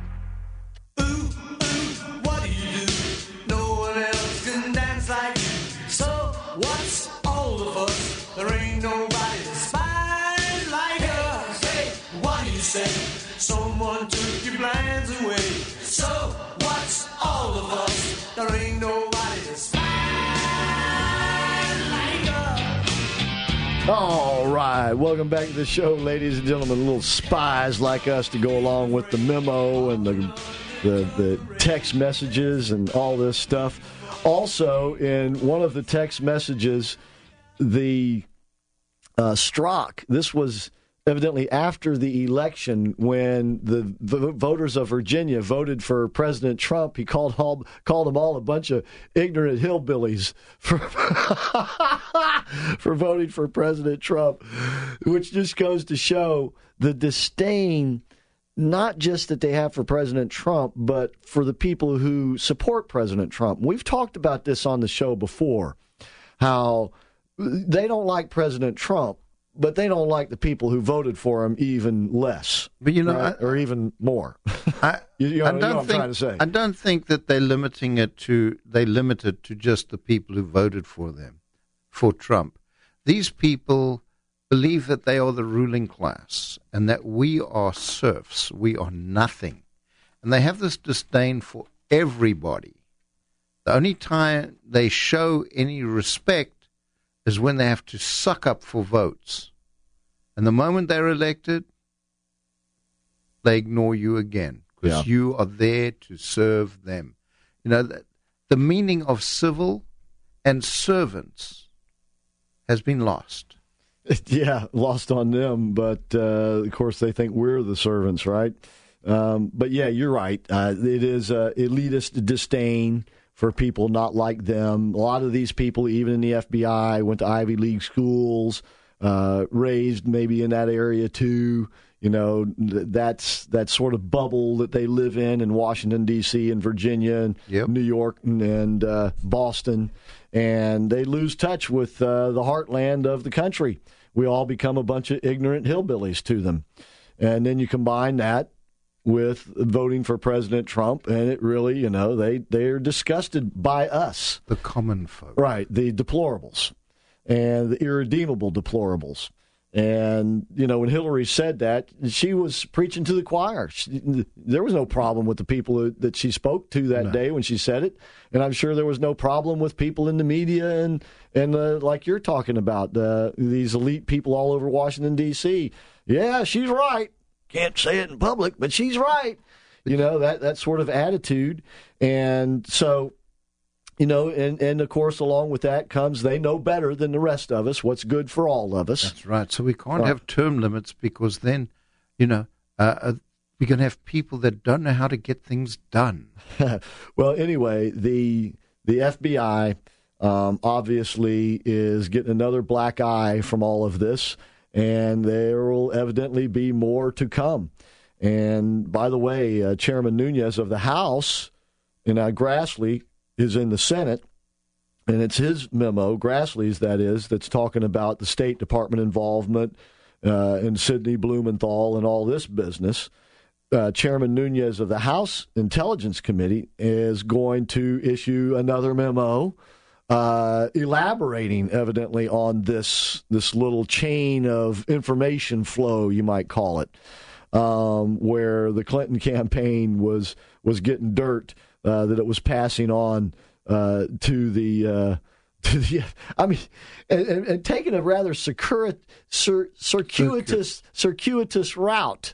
What's all of us? There ain't nobody spine like us. Hey, what do you say? Someone took your plans away. So what's all of us? There ain't nobody spine like us. All right, welcome back to the show, ladies and gentlemen. Little spies like us to go along with the memo and the the, the text messages and all this stuff. Also, in one of the text messages, the uh, Strzok, this was evidently after the election when the, the voters of Virginia voted for President Trump. He called all, called them all a bunch of ignorant hillbillies for, for voting for President Trump, which just goes to show the disdain, not just that they have for President Trump, but for the people who support President Trump. We've talked about this on the show before, how they don't like President Trump, but they don't like the people who voted for him even less. But you know, right? I, or even more. I, you, you know, I you know don't what I'm think. trying to say. I don't think that they're limiting it to. They limit it to just the people who voted for them, for Trump. These people believe that they are the ruling class and that we are serfs, we are nothing. And they have this disdain for everybody. The only time they show any respect is when they have to suck up for votes. And the moment they're elected, they ignore you again because yeah. you are there to serve them. You know, the, the meaning of civil and servants has been lost. Yeah, lost on them, but uh, of course they think we're the servants, right? Um, but yeah, you're right. Uh, it is uh, elitist disdain for people not like them. A lot of these people, even in the F B I, went to Ivy League schools, uh, raised maybe in that area too. You know, that's that sort of bubble that they live in in Washington, D C and Virginia and yep. New York and, and uh, Boston. And they lose touch with uh, the heartland of the country. We all become a bunch of ignorant hillbillies to them. And then you combine that with voting for President Trump, and it really, you know, they, they're disgusted by us. The common folk. Right, the deplorables and the irredeemable deplorables. And, you know, when Hillary said that, she was preaching to the choir. She, there was no problem with the people that she spoke to that no. day when she said it. And I'm sure there was no problem with people in the media and, and uh, like you're talking about, uh, these elite people all over Washington, D C. Yeah, she's right. Can't say it in public, but she's right. You know, that, that sort of attitude. And so... You know, and, and, of course, along with that comes they know better than the rest of us what's good for all of us. That's right. So we can't right. have term limits because then, you know, uh, uh, we're going to have people that don't know how to get things done. Well, anyway, the the F B I um, obviously is getting another black eye from all of this, and there will evidently be more to come. And, by the way, uh, Chairman Nunes of the House, and uh, Grassley, is in the Senate, and it's his memo, Grassley's that is, that's talking about the State Department involvement uh, and Sidney Blumenthal and all this business. Uh, Chairman Nunes of the House Intelligence Committee is going to issue another memo uh, elaborating, evidently, on this this little chain of information flow, you might call it, um, where the Clinton campaign was was getting dirt Uh, that it was passing on uh, to the, uh, to the, I mean, and, and, and taking a rather circuit, cir- circuitous, circuitous route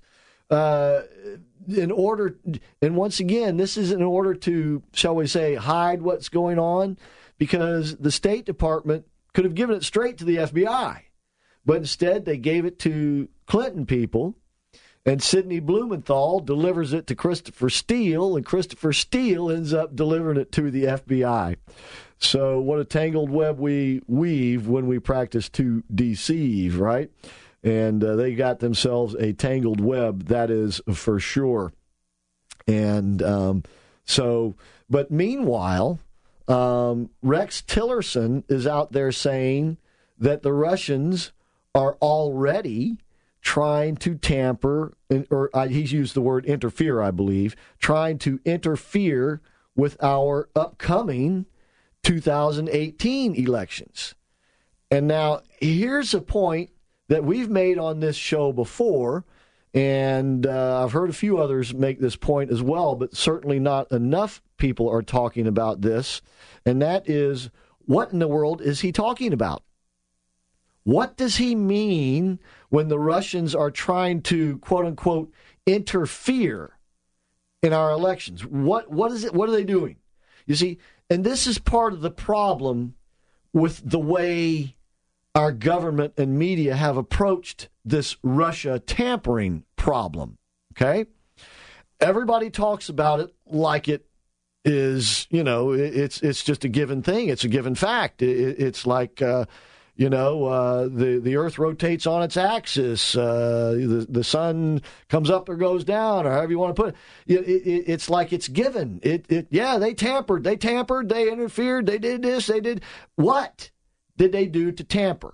uh, in order, and once again, this is in order to, shall we say, hide what's going on, because the State Department could have given it straight to the F B I, but instead they gave it to Clinton people, and Sidney Blumenthal delivers it to Christopher Steele, and Christopher Steele ends up delivering it to the F B I. So what a tangled web we weave when we practice to deceive, right? And uh, they got themselves a tangled web, that is for sure. And um, so, but meanwhile, um, Rex Tillerson is out there saying that the Russians are already trying to tamper, or uh, he's used the word interfere, I believe, trying to interfere with our upcoming two thousand eighteen elections. And now, here's a point that we've made on this show before, and uh, I've heard a few others make this point as well, but certainly not enough people are talking about this, and that is, what in the world is he talking about? What does he mean when the Russians are trying to, quote-unquote, interfere in our elections? What what is it? What are they doing? You see, and this is part of the problem with the way our government and media have approached this Russia tampering problem, okay? Everybody talks about it like it is, you know, it's it's just a given thing. It's a given fact. It, it's like, uh, you know, uh, the, the earth rotates on its axis. Uh, the, the sun comes up or goes down, or however you want to put it. It, it. It's like it's given. It, it. Yeah, they tampered. They tampered. They interfered. They did this. They did. What did they do to tamper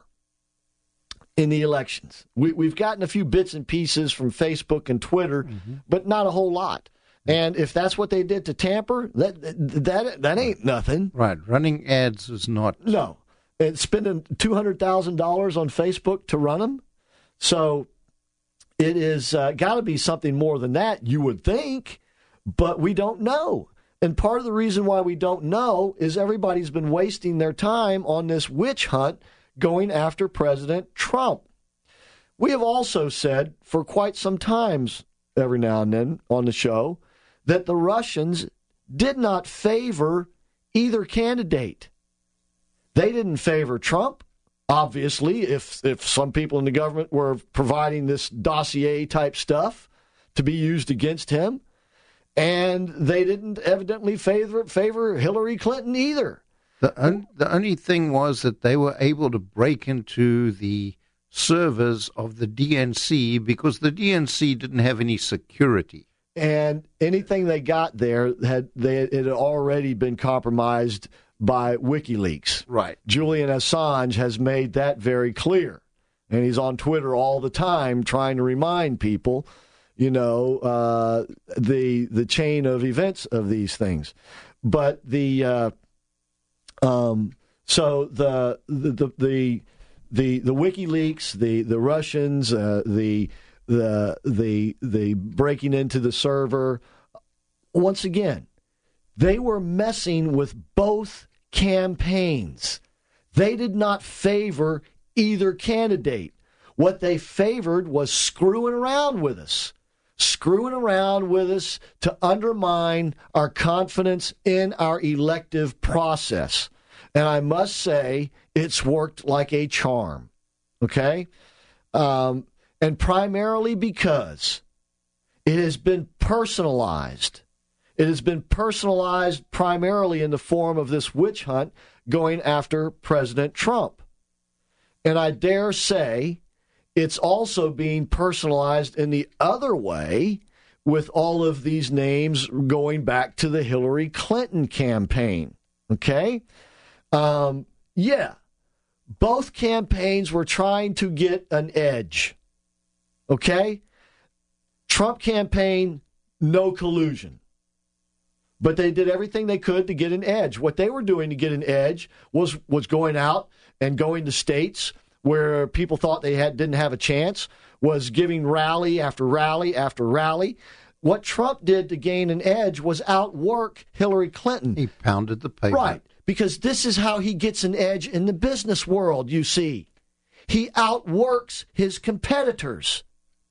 in the elections? We, we've gotten a few bits and pieces from Facebook and Twitter, mm-hmm. but not a whole lot. And if that's what they did to tamper, that that that ain't nothing. Right. Running ads is not. No. And spending two hundred thousand dollars on Facebook to run them. So it is uh, got to be something more than that, you would think, but we don't know. And part of the reason why we don't know is everybody's been wasting their time on this witch hunt going after President Trump. We have also said for quite some times, every now and then on the show, that the Russians did not favor either candidate. They didn't favor Trump, obviously, if if some people in the government were providing this dossier-type stuff to be used against him. And they didn't evidently favor favor Hillary Clinton either. The, un- the only thing was that they were able to break into the servers of the D N C because the D N C didn't have any security. And anything they got there, had they it had already been compromised by WikiLeaks. Right. Julian Assange has made that very clear. And he's on Twitter all the time trying to remind people, you know, uh, the the chain of events of these things. But the uh, um, so the the the the the, the WikiLeaks, the the Russians, uh, the the the the breaking into the server. Once again, they were messing with both campaigns. They did not favor either candidate. What they favored was screwing around with us. Screwing around with us to undermine our confidence in our elective process. And I must say, it's worked like a charm. Okay? Um, and primarily because it has been personalized. It has been personalized primarily in the form of this witch hunt going after President Trump. And I dare say it's also being personalized in the other way with all of these names going back to the Hillary Clinton campaign. Okay? Um, yeah. Both campaigns were trying to get an edge. Okay? Trump campaign, no collusion. But they did everything they could to get an edge. What they were doing to get an edge was, was going out and going to states where people thought they had didn't have a chance, was giving rally after rally after rally. What Trump did to gain an edge was outwork Hillary Clinton. He pounded the pavement. Right, because this is how he gets an edge in the business world, you see. He outworks his competitors.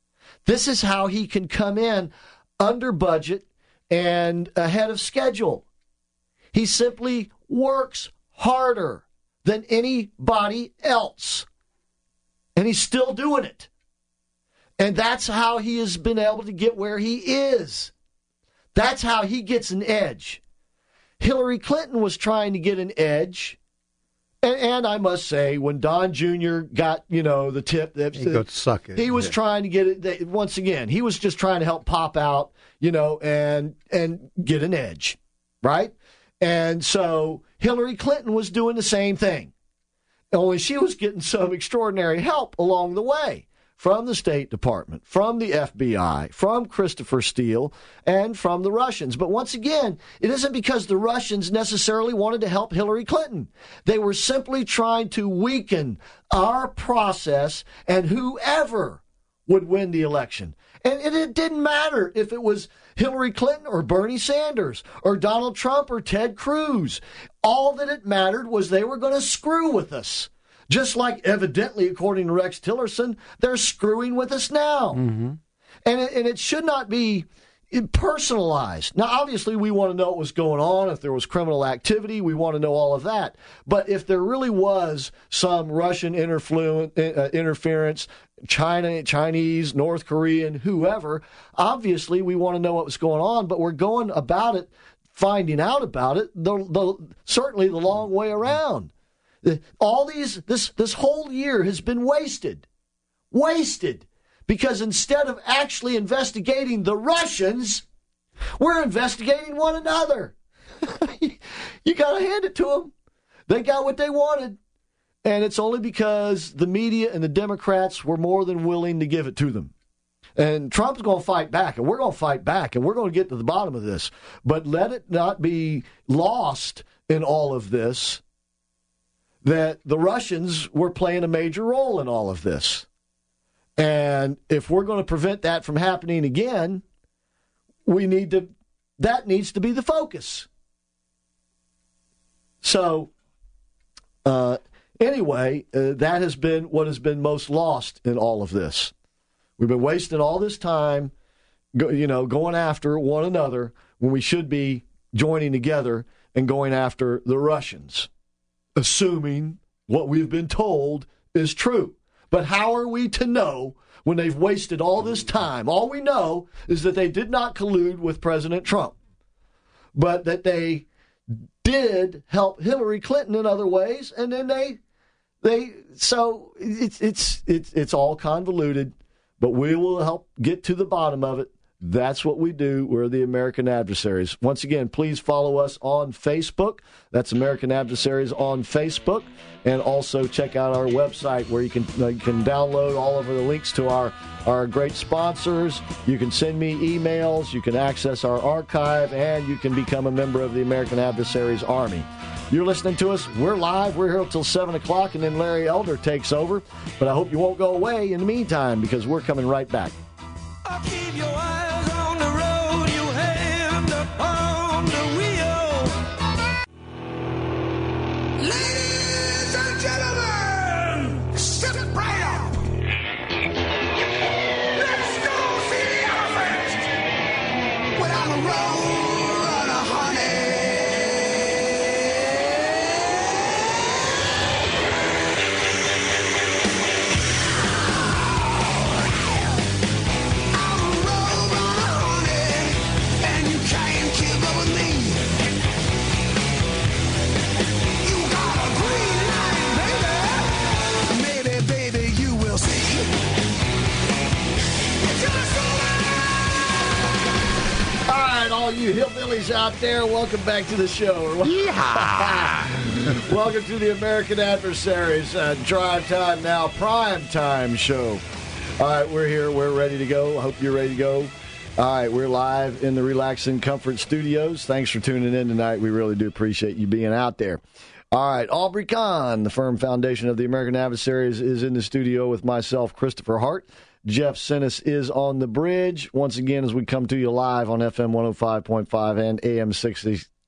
This is how he can come in under budget and ahead of schedule. He simply works harder than anybody else. And he's still doing it. And that's how he has been able to get where he is. That's how he gets an edge. Hillary Clinton was trying to get an edge. And, and I must say, when Don Junior got, you know, the tip that he, got suck it. he was yeah. trying to get it. They, once again, he was just trying to help pop out, you know, and and get an edge, right? And so Hillary Clinton was doing the same thing. Only she was getting some extraordinary help along the way from the State Department, from the F B I, from Christopher Steele, and from the Russians. But once again, it isn't because the Russians necessarily wanted to help Hillary Clinton. They were simply trying to weaken our process and whoever would win the election. And it didn't matter if it was Hillary Clinton or Bernie Sanders or Donald Trump or Ted Cruz. All that it mattered was they were going to screw with us. Just like, evidently, according to Rex Tillerson, they're screwing with us now. Mm-hmm. And, it, and it should not be personalized. Now, obviously, we want to know what was going on. If there was criminal activity, we want to know all of that. But if there really was some Russian interflu- uh, interference, China, Chinese, North Korean, whoever, obviously, we want to know what was going on. But we're going about it, finding out about it, the, the, certainly the long way around. All these, this, this whole year has been wasted. Wasted. Because instead of actually investigating the Russians, we're investigating one another. You got to hand it to them. They got what they wanted. And it's only because the media and the Democrats were more than willing to give it to them. And Trump's going to fight back, and we're going to fight back, and we're going to get to the bottom of this. But let it not be lost in all of this that the Russians were playing a major role in all of this. And if we're going to prevent that from happening again, we need to, that needs to be the focus. So, uh, anyway, uh, that has been what has been most lost in all of this. We've been wasting all this time, go, you know, going after one another when we should be joining together and going after the Russians, assuming what we've been told is true. But how are we to know when they've wasted all this time? All we know is that they did not collude with President Trump, but that they did help Hillary Clinton in other ways, and then they, they. So it's it's it's it's all convoluted, but we will help get to the bottom of it. That's what we do. We're the American Adversaries. Once again, please follow us on Facebook. That's American Adversaries on Facebook. And also check out our website where you can uh, you can download all of the links to our, our great sponsors. You can send me emails. You can access our archive. And you can become a member of the American Adversaries Army. You're listening to us. We're live. We're here until seven o'clock, and then Larry Elder takes over. But I hope you won't go away in the meantime, because we're coming right back. I'll keep your eyes on the road, your hand upon the wheel. Ladies and gentlemen, sit right up. Let's go see the elephant. We're on the road, honey. All you hillbillies out there, welcome back to the show. Yeehaw! Welcome to the American Adversaries uh, Drive Time Now Prime Time show. All right, we're here. We're ready to go. I hope you're ready to go. All right, we're live in the Relax and Comfort Studios. Thanks for tuning in tonight. We really do appreciate you being out there. All right, Aubrey Kahn, the firm foundation of the American Adversaries, is in the studio with myself, Christopher Hart. Jeff Sinis is on the bridge. Once again, as we come to you live on F M one oh five point five and A M sixty,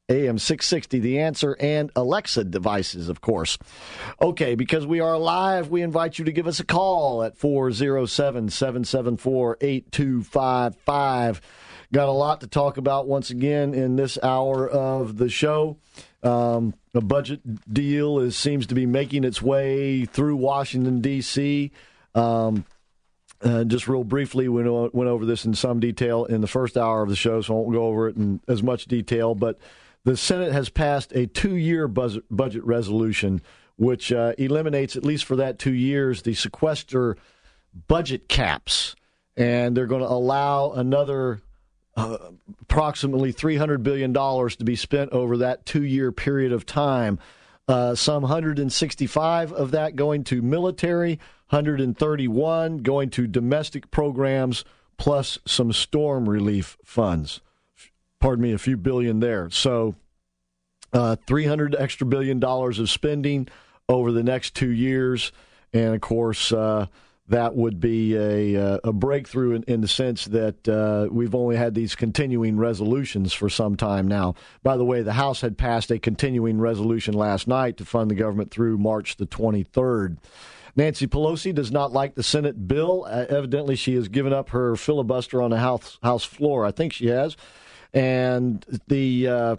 A M six sixty, The Answer, and Alexa devices, of course. Okay, because we are live, we invite you to give us a call at four oh seven, seven seven four, eight two five five. Got a lot to talk about once again in this hour of the show. Um, a budget deal is seems to be making its way through Washington, D C Um, uh, just real briefly, we went, went over this in some detail in the first hour of the show, so I won't go over it in as much detail. But the Senate has passed a two-year buzz- budget resolution, which uh, eliminates, at least for that two years, the sequester budget caps. And they're going to allow another Uh, approximately three hundred billion dollars to be spent over that two-year period of time. Uh, some one hundred sixty-five of that going to military, one hundred thirty-one going to domestic programs, plus some storm relief funds. Pardon me, a few billion there. So uh, three hundred extra billion dollars of spending over the next two years. And, of course, uh, that would be a, a breakthrough in, in the sense that uh, we've only had these continuing resolutions for some time now. By the way, the House had passed a continuing resolution last night to fund the government through March the twenty-third. Nancy Pelosi does not like the Senate bill. Uh, evidently, she has given up her filibuster on the House, House floor. I think she has. And the uh,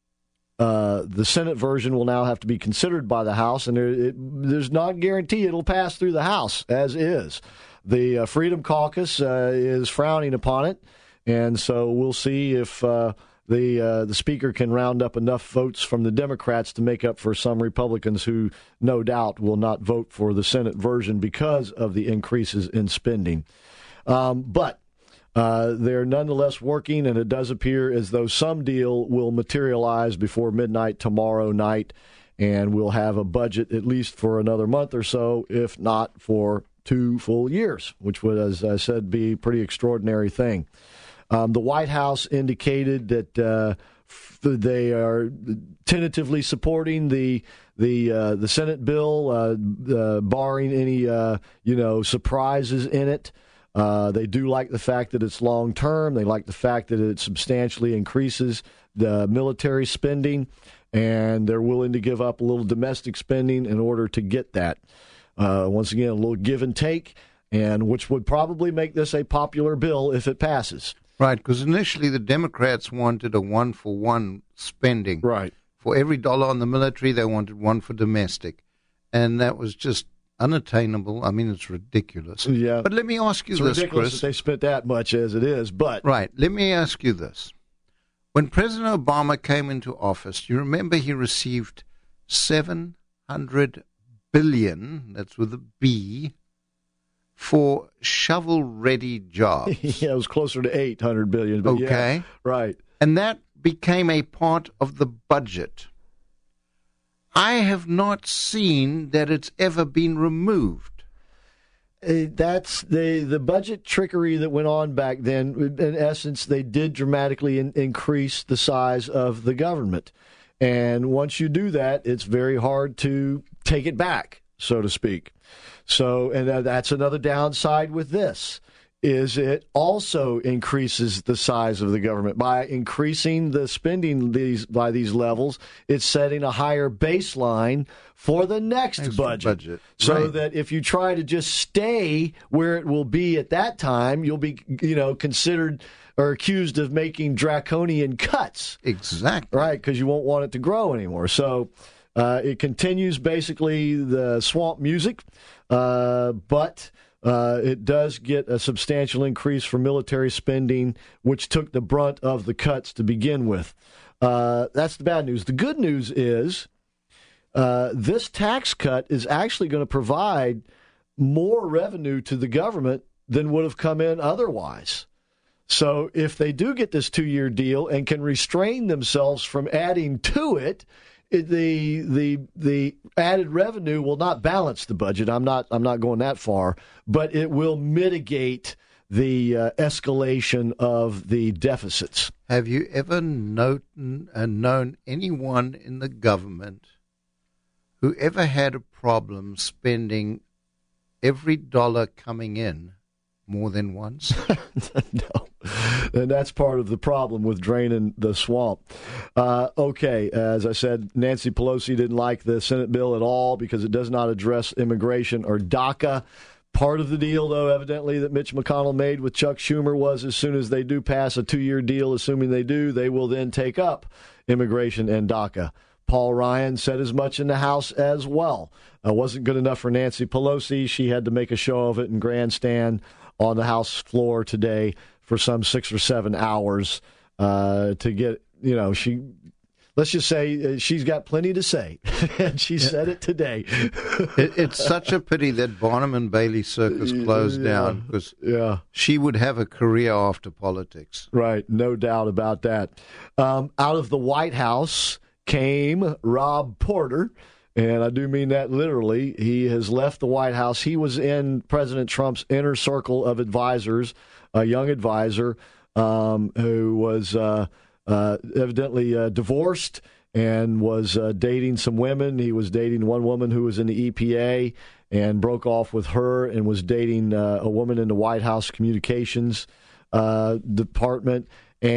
uh, the Senate version will now have to be considered by the House, and there, it, there's not a guarantee it'll pass through the House as is. The uh, Freedom Caucus uh, is frowning upon it, and so we'll see if uh, the uh, the Speaker can round up enough votes from the Democrats to make up for some Republicans who no doubt will not vote for the Senate version because of the increases in spending. Um, but Uh, they're nonetheless working, and it does appear as though some deal will materialize before midnight tomorrow night, and we'll have a budget at least for another month or so, if not for two full years, which would, as I said, be a pretty extraordinary thing. Um, the White House indicated that uh, f- they are tentatively supporting the the uh, the Senate bill, uh, uh, barring any uh, you know surprises in it. Uh, they do like the fact that it's long-term. They like the fact that it substantially increases the military spending, and they're willing to give up a little domestic spending in order to get that. Uh, once again, a little give and take, and which would probably make this a popular bill if it passes. Right, because initially the Democrats wanted a one-for-one spending. Right. For every dollar on the military, they wanted one for domestic, and that was just unattainable. I mean, it's ridiculous. Yeah. But let me ask you it's this, ridiculous Chris. That they spent that much as it is, but right. Let me ask you this: when President Obama came into office, you remember he received seven hundred billion. That's with a B. For shovel-ready jobs. Yeah, it was closer to eight hundred billion. But okay, yeah, right. And that became a part of the budget. I have not seen that it's ever been removed. Uh, that's the the budget trickery that went on back then. In essence, they did dramatically in, increase the size of the government. And once you do that, it's very hard to take it back, so to speak. So, and that's another downside with this, is it also increases the size of the government. By increasing the spending these by these levels, it's setting a higher baseline for the next Next budget. budget. So Right. that if you try to just stay where it will be at that time, you'll be, you know, considered or accused of making draconian cuts. Exactly. Right, because you won't want it to grow anymore. So uh, it continues basically the swamp music, uh, but Uh, it does get a substantial increase for military spending, which took the brunt of the cuts to begin with. Uh, that's the bad news. The good news is uh, this tax cut is actually going to provide more revenue to the government than would have come in otherwise. So if they do get this two-year deal and can restrain themselves from adding to it, it, the the the added revenue will not balance the budget. I'm not I'm not going that far, but it will mitigate the uh, escalation of the deficits. Have you ever known, uh, known anyone in the government who ever had a problem spending every dollar coming in more than once? No, And that's part of the problem with draining the swamp. Uh, okay, as I said, Nancy Pelosi didn't like the Senate bill at all because it does not address immigration or DACA. Part of the deal, though, evidently, that Mitch McConnell made with Chuck Schumer was as soon as they do pass a two-year deal, assuming they do, they will then take up immigration and DACA. Paul Ryan said as much in the House as well. Uh, wasn't good enough for Nancy Pelosi. She had to make a show of it and grandstand on the House floor today for some six or seven hours uh, to get, you know, she, let's just say uh, she's got plenty to say. And she said it today. it, it's such a pity that Barnum and Bailey Circus closed yeah, down because yeah. she would have a career after politics. Right, no doubt about that. Um, out of the White House came Rob Porter. And I do mean that literally. He has left the White House. He was in President Trump's inner circle of advisors, a young advisor um, who was uh, uh, evidently uh, divorced and was uh, dating some women. He was dating one woman who was in the E P A and broke off with her and was dating uh, a woman in the White House Communications uh, Department.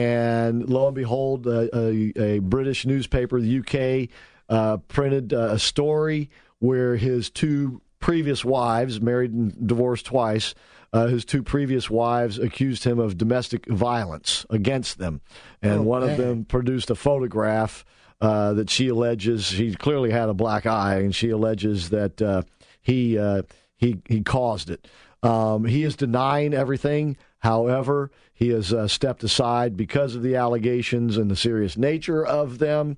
And lo and behold, uh, a, a British newspaper, the U K, Uh, printed uh, a story where his two previous wives, married and divorced twice, uh, his two previous wives accused him of domestic violence against them. And oh, one man. of them produced a photograph uh, that she alleges, she clearly had a black eye, and she alleges that uh, he, uh, he, he caused it. Um, he is denying everything. However, he has uh, stepped aside because of the allegations and the serious nature of them.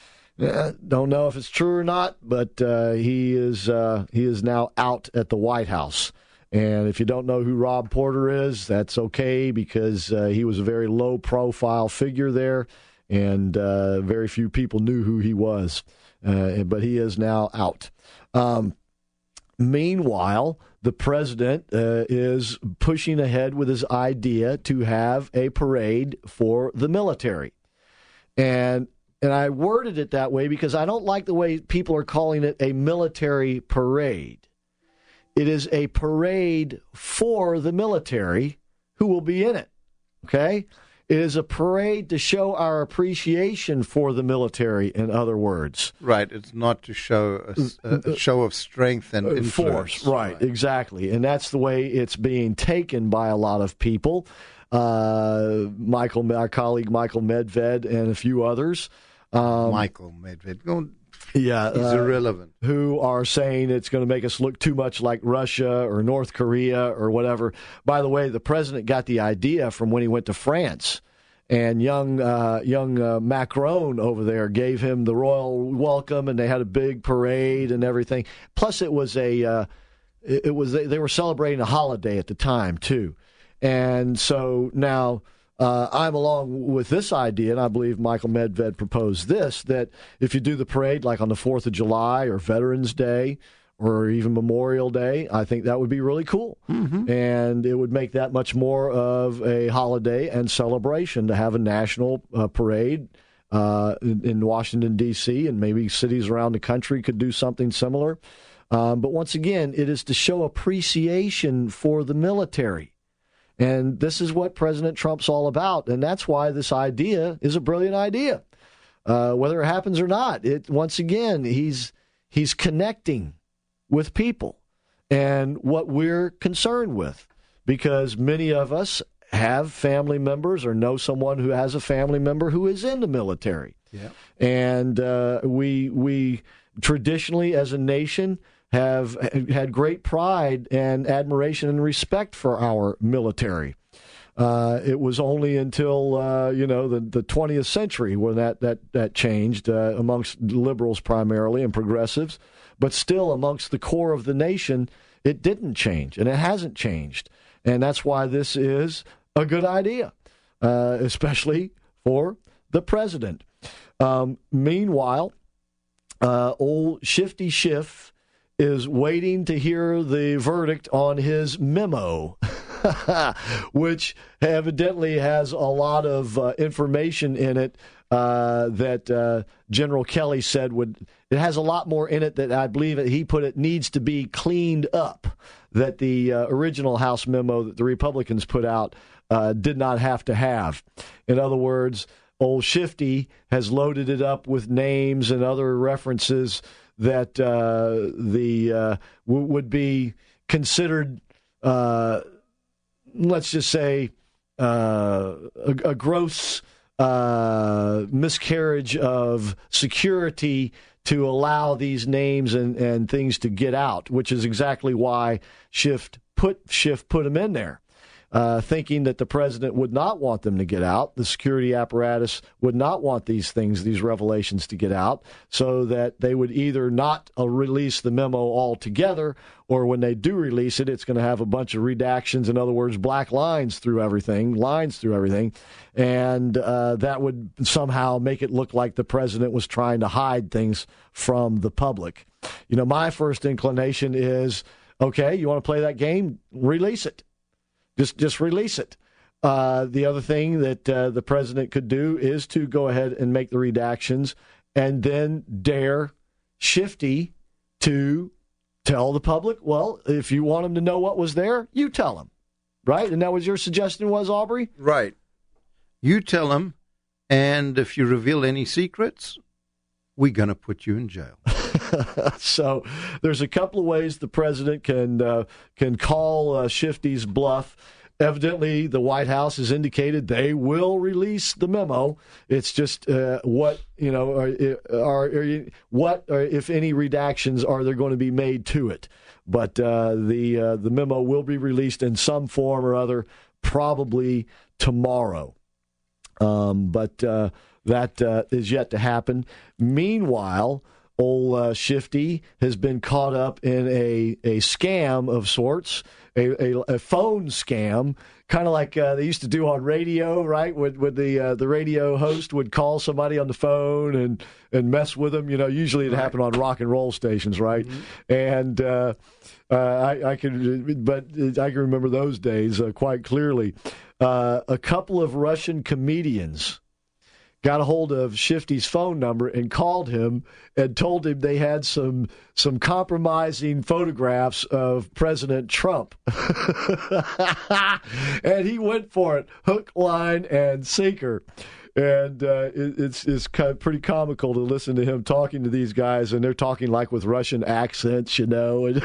Uh, don't know if it's true or not, but uh, he is uh, he is now out at the White House. And if you don't know who Rob Porter is, that's okay because uh, he was a very low-profile figure there, and uh, very few people knew who he was. Uh, but he is now out. Um, meanwhile, the president uh, is pushing ahead with his idea to have a parade for the military. And And I worded it that way because I don't like the way people are calling it a military parade. It is a parade for the military who will be in it, okay? It is a parade to show our appreciation for the military, in other words. Right. It's not to show a, a show of strength and influence. Force, right, right, exactly. And that's the way it's being taken by a lot of people. Uh, Michael, our colleague Michael Medved and a few others. Um, Michael Medved. Go, yeah, he's uh, irrelevant. Who are saying it's going to make us look too much like Russia or North Korea or whatever. By the way, the president got the idea from when he went to France, and young uh, young uh, Macron over there gave him the royal welcome, and they had a big parade and everything. Plus, it was a uh, it, it was they were celebrating a holiday at the time too, and so now. Uh, I'm along with this idea, and I believe Michael Medved proposed this, that if you do the parade like on the fourth of July or Veterans Day or even Memorial Day, I think that would be really cool. Mm-hmm. And it would make that much more of a holiday and celebration to have a national uh, parade uh, in, in Washington, D C, and maybe cities around the country could do something similar. Um, but once again, it is to show appreciation for the military. And this is what President Trump's all about, and that's why this idea is a brilliant idea. Uh, whether it happens or not, it once again, he's he's connecting with people and what we're concerned with, because many of us have family members or know someone who has a family member who is in the military. Yeah. And uh, we we traditionally, as a nation, have had great pride and admiration and respect for our military. Uh, it was only until, uh, you know, the, the twentieth century when that, that, that changed uh, amongst liberals primarily and progressives. But still, amongst the core of the nation, it didn't change, and it hasn't changed. And that's why this is a good idea, uh, especially for the president. Um, meanwhile, uh, old Shifty Schiff is waiting to hear the verdict on his memo, which evidently has a lot of uh, information in it uh, that uh, General Kelly said would. It has a lot more in it that I believe that he put it needs to be cleaned up. that the uh, original House memo that the Republicans put out uh, did not have to have. In other words, old Shifty has loaded it up with names and other references that uh, the uh, w- would be considered, uh, let's just say, uh, a, a gross uh, miscarriage of security to allow these names and, and things to get out, which is exactly why Schiff put Schiff put them in there. Uh, thinking that the president would not want them to get out. The security apparatus would not want these things, these revelations to get out, so that they would either not uh, release the memo altogether, or when they do release it, it's going to have a bunch of redactions, in other words, black lines through everything, lines through everything, and uh, that would somehow make it look like the president was trying to hide things from the public. You know, my first inclination is, okay, you want to play that game? Release it. Just just release it. Uh, the other thing that uh, the president could do is to go ahead and make the redactions and then dare Shifty to tell the public, well, if you want them to know what was there, you tell them. Right? And that was your suggestion was, Aubrey? Right. You tell them, and if you reveal any secrets, we're going to put you in jail. So there's a couple of ways the president can uh, can call uh, Shifty's bluff. Evidently, the White House has indicated they will release the memo. It's just uh, what you know are, are, are what are, if any redactions are there going to be made to it. But uh, the uh, the memo will be released in some form or other, probably tomorrow. Um, but uh, that uh, is yet to happen. Meanwhile, old uh, Shifty has been caught up in a, a scam of sorts, a, a, a phone scam, kind of like uh, they used to do on radio, right? When, when the uh, the radio host would call somebody on the phone and, and mess with them. You know, usually it right. happened on rock and roll stations, right? Mm-hmm. And uh, uh, I, I can, but I can remember those days uh, quite clearly. Uh, a couple of Russian comedians got a hold of Shifty's phone number and called him and told him they had some some compromising photographs of President Trump. And he went for it, hook, line, and sinker. And uh, it, it's it's kind of pretty comical to listen to him talking to these guys, and they're talking like with Russian accents, you know. And,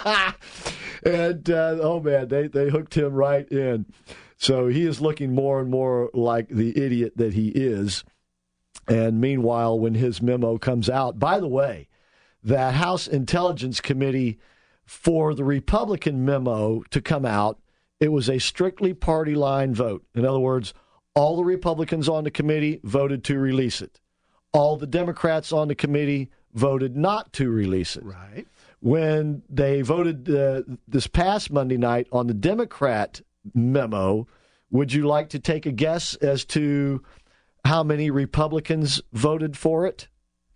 and uh, oh, man, they, they hooked him right in. So he is looking more and more like the idiot that he is. And meanwhile, when his memo comes out, by the way, the House Intelligence Committee, for the Republican memo to come out, it was a strictly party line vote. In other words, all the Republicans on the committee voted to release it. All the Democrats on the committee voted not to release it. Right. When they voted uh, this past Monday night on the Democrat memo, would you like to take a guess as to how many Republicans voted for it?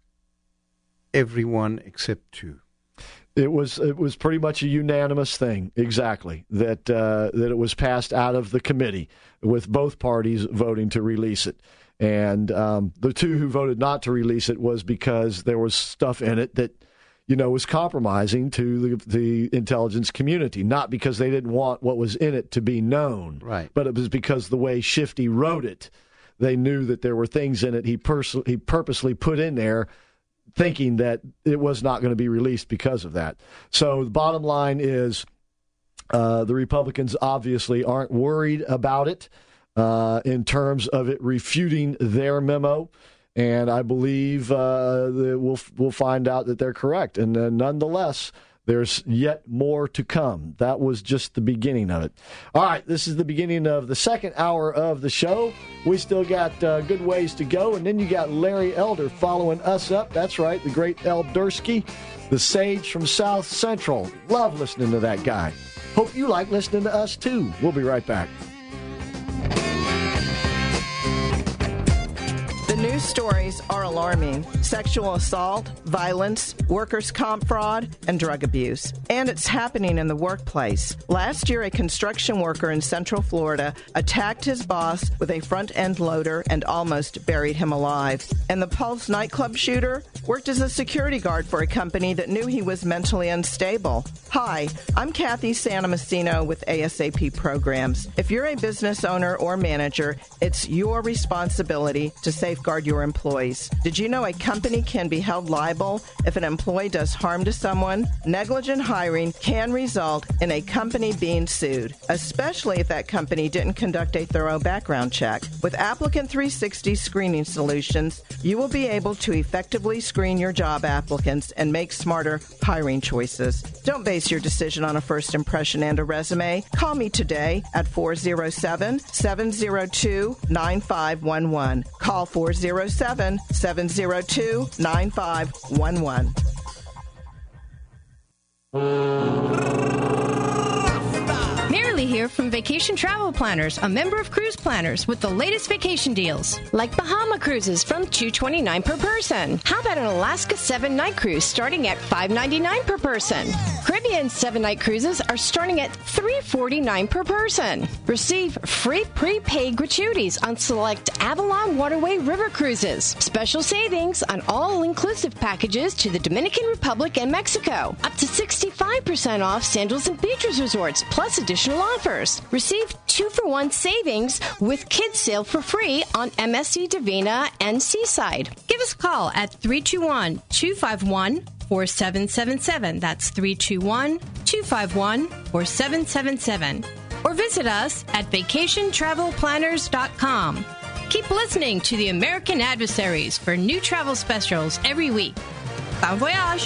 Everyone except two. It was it was pretty much a unanimous thing, exactly, that uh, that it was passed out of the committee with both parties voting to release it. And um, the two who voted not to release it was because there was stuff in it that, you know, was compromising to the, the intelligence community, not because they didn't want what was in it to be known, right? But it was because the way Shifty wrote it, they knew that there were things in it he, pers- he purposely put in there thinking that it was not going to be released because of that. So the bottom line is uh, the Republicans obviously aren't worried about it uh, in terms of it refuting their memo. And I believe uh, that we'll we'll find out that they're correct. And uh, nonetheless, there's yet more to come. That was just the beginning of it. All right, this is the beginning of the second hour of the show. We still got uh, good ways to go. And then you got Larry Elder following us up. That's right, the great Eldersky, the sage from South Central. Love listening to that guy. Hope you like listening to us, too. We'll be right back. The new news stories are alarming. Sexual assault, violence, workers' comp fraud, and drug abuse. And it's happening in the workplace. Last year, a construction worker in Central Florida attacked his boss with a front-end loader and almost buried him alive. And the Pulse nightclub shooter worked as a security guard for a company that knew he was mentally unstable. Hi, I'm Kathy Santomassino with A S A P Programs. If you're a business owner or manager, it's your responsibility to safeguard your employees. Did you know a company can be held liable if an employee does harm to someone? Negligent hiring can result in a company being sued, especially if that company didn't conduct a thorough background check. With Applicant three sixty Screening Solutions, you will be able to effectively screen your job applicants and make smarter hiring choices. Don't base your decision on a first impression and a resume. Call me today at four oh seven, seven oh two, nine five one one. Call four oh seven, seven oh two, nine five one one. Marilee here from Vacation Travel Planners, a member of Cruise Planners with the latest vacation deals. Like Bahama cruises from two hundred twenty-nine dollars per person. How about an Alaska seven-night cruise starting at five hundred ninety-nine dollars per person? Caribbean seven-night cruises are starting at three hundred forty-nine dollars per person. Receive free prepaid gratuities on select Avalon Waterway River cruises. Special savings on all-inclusive packages to the Dominican Republic and Mexico. Up to sixty-five percent off Sandals and Beaches resorts, plus additional offers. Receive two-for-one savings with kids sale for free on M S C Divina and Seaside. Give us a call at three two one, two five one, four seven seven seven. That's three two one, two five one, four seven seven seven. Or visit us at vacation travel planners dot com. Keep listening to the American Adversaries for new travel specials every week. Bon voyage!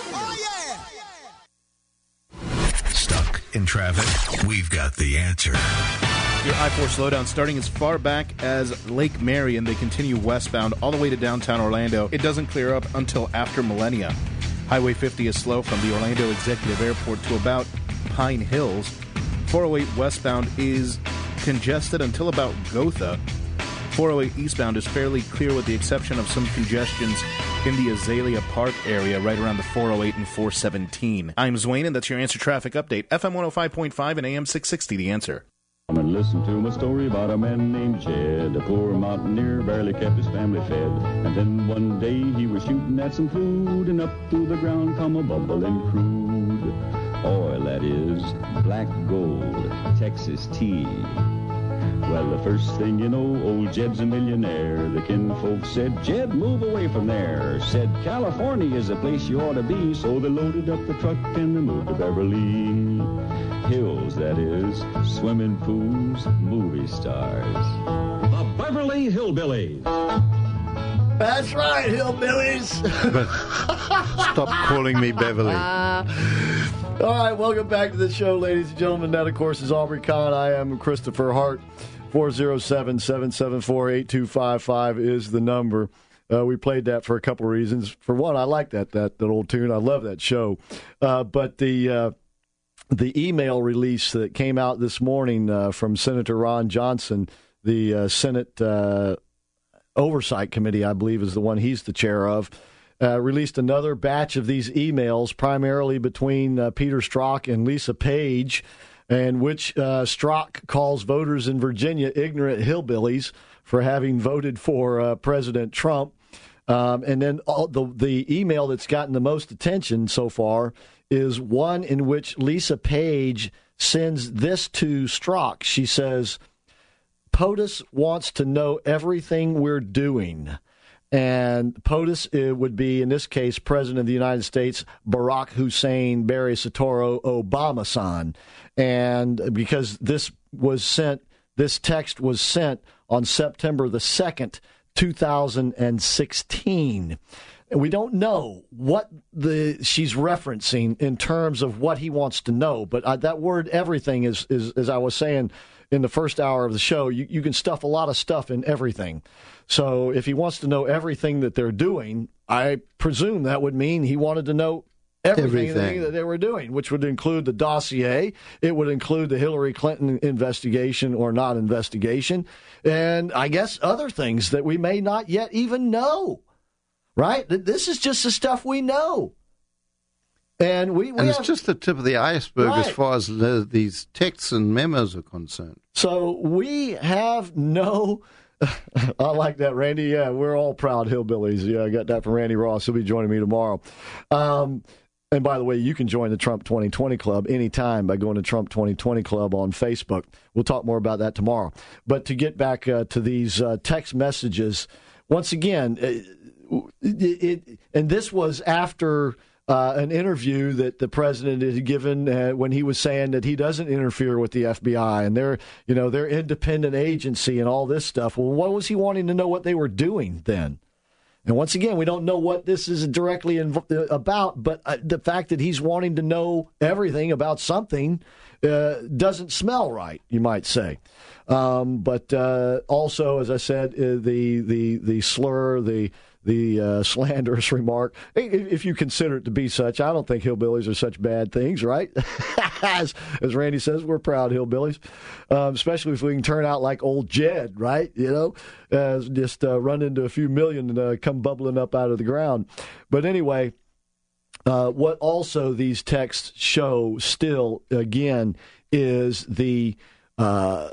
Stuck in traffic? We've got the answer. Your I four slowdown starting as far back as Lake Marion. They continue westbound all the way to downtown Orlando. It doesn't clear up until after Millennia. Highway fifty is slow from the Orlando Executive Airport to about Pine Hills. four oh eight westbound is congested until about Gotha. four oh eight eastbound is fairly clear with the exception of some congestions in the Azalea Park area right around the four oh eight and four seventeen. I'm Zwane, and that's your Answer Traffic Update. F M one oh five point five and A M six sixty, The Answer. Come and listen to my story about a man named Jed. A poor mountaineer barely kept his family fed. And then one day he was shooting at some food, and up through the ground come a bubbling crude oil, that is, black gold, Texas tea. Well, the first thing you know, old Jed's a millionaire. The kinfolk said, Jed, move away from there. Said, California is the place you ought to be. So they loaded up the truck and they moved to Beverly Hills, that is, swimming pools, movie stars. The Beverly Hillbillies. That's right, hillbillies. Stop calling me Beverly. Uh, all right, welcome back to the show, ladies and gentlemen. That, of course, is Aubrey Kahn. I am Christopher Hart. four oh seven, seven seven four, eight two five five is the number. Uh, we played that for a couple of reasons. For one, I like that that, that old tune. I love that show. Uh, but the uh, the email release that came out this morning uh, from Senator Ron Johnson, the uh, Senate uh, Oversight Committee, I believe is the one he's the chair of, uh, released another batch of these emails, primarily between uh, Peter Strzok and Lisa Page, and which uh, Strzok calls voters in Virginia ignorant hillbillies for having voted for uh, President Trump. Um, and then all the the email that's gotten the most attention so far is one in which Lisa Page sends this to Strzok. She says, POTUS wants to know everything we're doing. And POTUS it would be, in this case, President of the United States, Barack Hussein Barry Soetoro Obama-san. And because this was sent, this text was sent on September the second, two thousand sixteen. We don't know what the she's referencing in terms of what he wants to know. But uh, that word everything is, is, as I was saying in the first hour of the show, you, you can stuff a lot of stuff in everything. So if he wants to know everything that they're doing, I presume that would mean he wanted to know Everything, Everything. that they were doing, which would include the dossier. It would include the Hillary Clinton investigation or not investigation. And I guess other things that we may not yet even know. Right? This is just the stuff we know. And we, we and it's have, just the tip of the iceberg right. as far as the, these texts and memos are concerned. So we have no... I like that, Randy. Yeah, we're all proud hillbillies. Yeah, I got that from Randy Ross. He'll be joining me tomorrow. Um, and by the way, you can join the Trump twenty twenty Club anytime by going to Trump twenty twenty Club on Facebook. We'll talk more about that tomorrow. But to get back uh, to these uh, text messages, once again, it, it, it, and this was after... Uh, an interview that the president had given uh, when he was saying that he doesn't interfere with the F B I and they're, you know, their independent agency and all this stuff. Well, what was he wanting to know what they were doing then? And once again, we don't know what this is directly inv- about, but uh, the fact that he's wanting to know everything about something uh, doesn't smell right, you might say. Um, but uh, also, as I said, uh, the the the slur, the the uh, slanderous remark, if you consider it to be such. I don't think hillbillies are such bad things, right? as, as Randy says, we're proud hillbillies, um, especially if we can turn out like old Jed, right? You know, uh, just uh, run into a few million and uh, come bubbling up out of the ground. But anyway, uh, what also these texts show still, again, is the... Uh,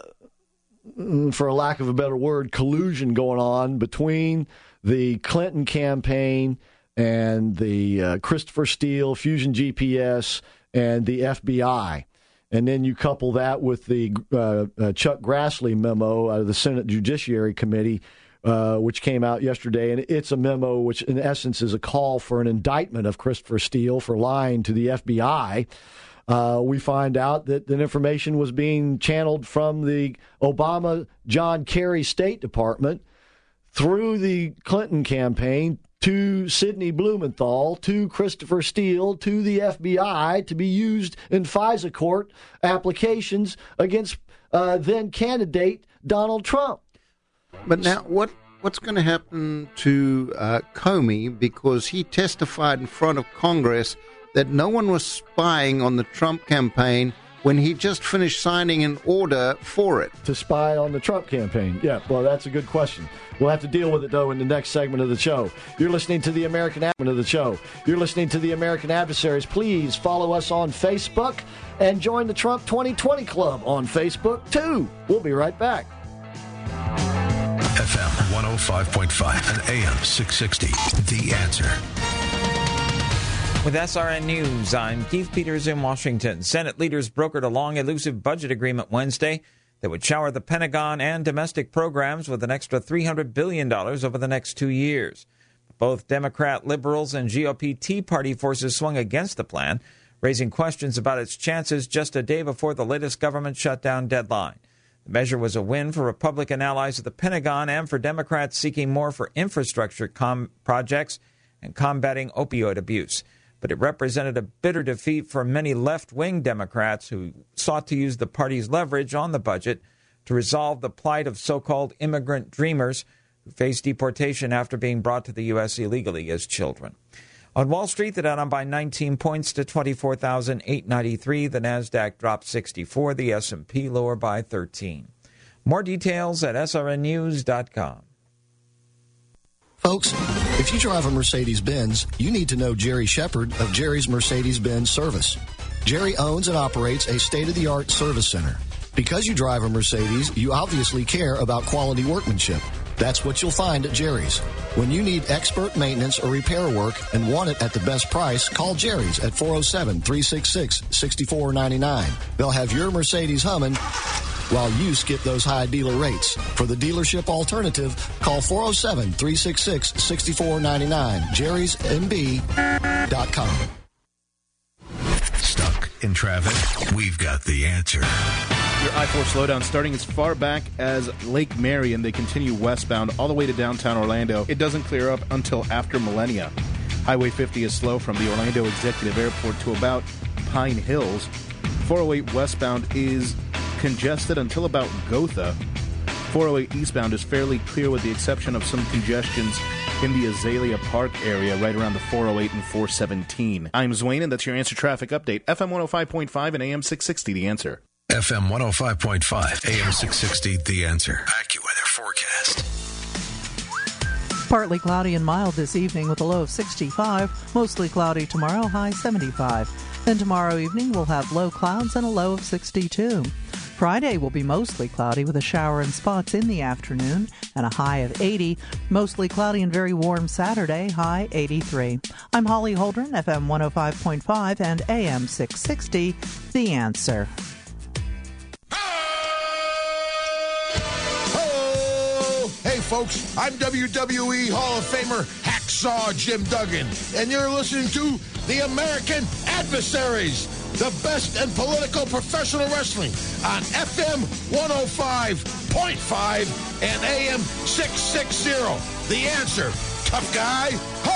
for a lack of a better word, collusion going on between the Clinton campaign and the uh, Christopher Steele, Fusion G P S, and the F B I. And then you couple that with the uh, uh, Chuck Grassley memo out of the Senate Judiciary Committee, uh, which came out yesterday. And it's a memo which, in essence, is a call for an indictment of Christopher Steele for lying to the F B I. Uh, we find out that the information was being channeled from the Obama John Kerry State Department through the Clinton campaign to Sidney Blumenthal, to Christopher Steele, to the F B I to be used in FISA court applications against uh, then candidate Donald Trump. But now what what's going to happen to uh, Comey, because he testified in front of Congress that no one was spying on the Trump campaign when he just finished signing an order for it. To spy on the Trump campaign. Yeah, well, that's a good question. We'll have to deal with it, though, in the next segment of the show. You're listening to the American Ad- of the show. You're listening to the American Adversaries. Please follow us on Facebook and join the Trump twenty twenty Club on Facebook, too. We'll be right back. F M one oh five point five and A M six sixty. The Answer. With S R N News, I'm Keith Peters in Washington. Senate leaders brokered a long, elusive budget agreement Wednesday that would shower the Pentagon and domestic programs with an extra three hundred billion dollars over the next two years. Both Democrat, liberals, and G O P Tea Party forces swung against the plan, raising questions about its chances just a day before the latest government shutdown deadline. The measure was a win for Republican allies at the Pentagon and for Democrats seeking more for infrastructure com- projects and combating opioid abuse. But it represented a bitter defeat for many left-wing Democrats who sought to use the party's leverage on the budget to resolve the plight of so-called immigrant dreamers who face deportation after being brought to the U S illegally as children. On Wall Street, the Dow down by nineteen points to twenty-four thousand eight hundred ninety-three. The Nasdaq dropped sixty-four. The S and P lower by thirteen. More details at S R N news dot com. Folks, if you drive a Mercedes-Benz, you need to know Jerry Shepard of Jerry's Mercedes-Benz Service. Jerry owns and operates a state-of-the-art service center. Because you drive a Mercedes, you obviously care about quality workmanship. That's what you'll find at Jerry's. When you need expert maintenance or repair work and want it at the best price, call Jerry's at four oh seven, three six six, six four nine nine. They'll have your Mercedes humming while you skip those high dealer rates. For the dealership alternative, call four oh seven, three six six, six four nine nine. jerrys m b dot com. Stuck in traffic? We've got the answer. Your I four slowdown starting as far back as Lake Marion. They continue westbound all the way to downtown Orlando. It doesn't clear up until after Millennia. Highway fifty is slow from the Orlando Executive Airport to about Pine Hills. four oh eight westbound is congested until about Gotha. four oh eight eastbound is fairly clear with the exception of some congestions in the Azalea Park area, right around the four oh eight and four seventeen. I'm Zwane, and that's your Answer Traffic Update. F M one oh five point five and A M six sixty, The Answer. F M one oh five point five, A M six sixty, The Answer. AccuWeather forecast. Partly cloudy and mild this evening with a low of sixty-five. Mostly cloudy tomorrow, high seventy-five. Then tomorrow evening we'll have low clouds and a low of sixty-two. Friday will be mostly cloudy with a shower in spots in the afternoon and a high of eighty. Mostly cloudy and very warm Saturday, high eighty-three. I'm Holly Holdren, F M one oh five point five and A M six sixty, The Answer. Hey folks, I'm W W E Hall of Famer Hacksaw Jim Duggan, and you're listening to The American Adversaries, the best in political professional wrestling on F M one oh five point five and A M six sixty. The Answer. Tough guy.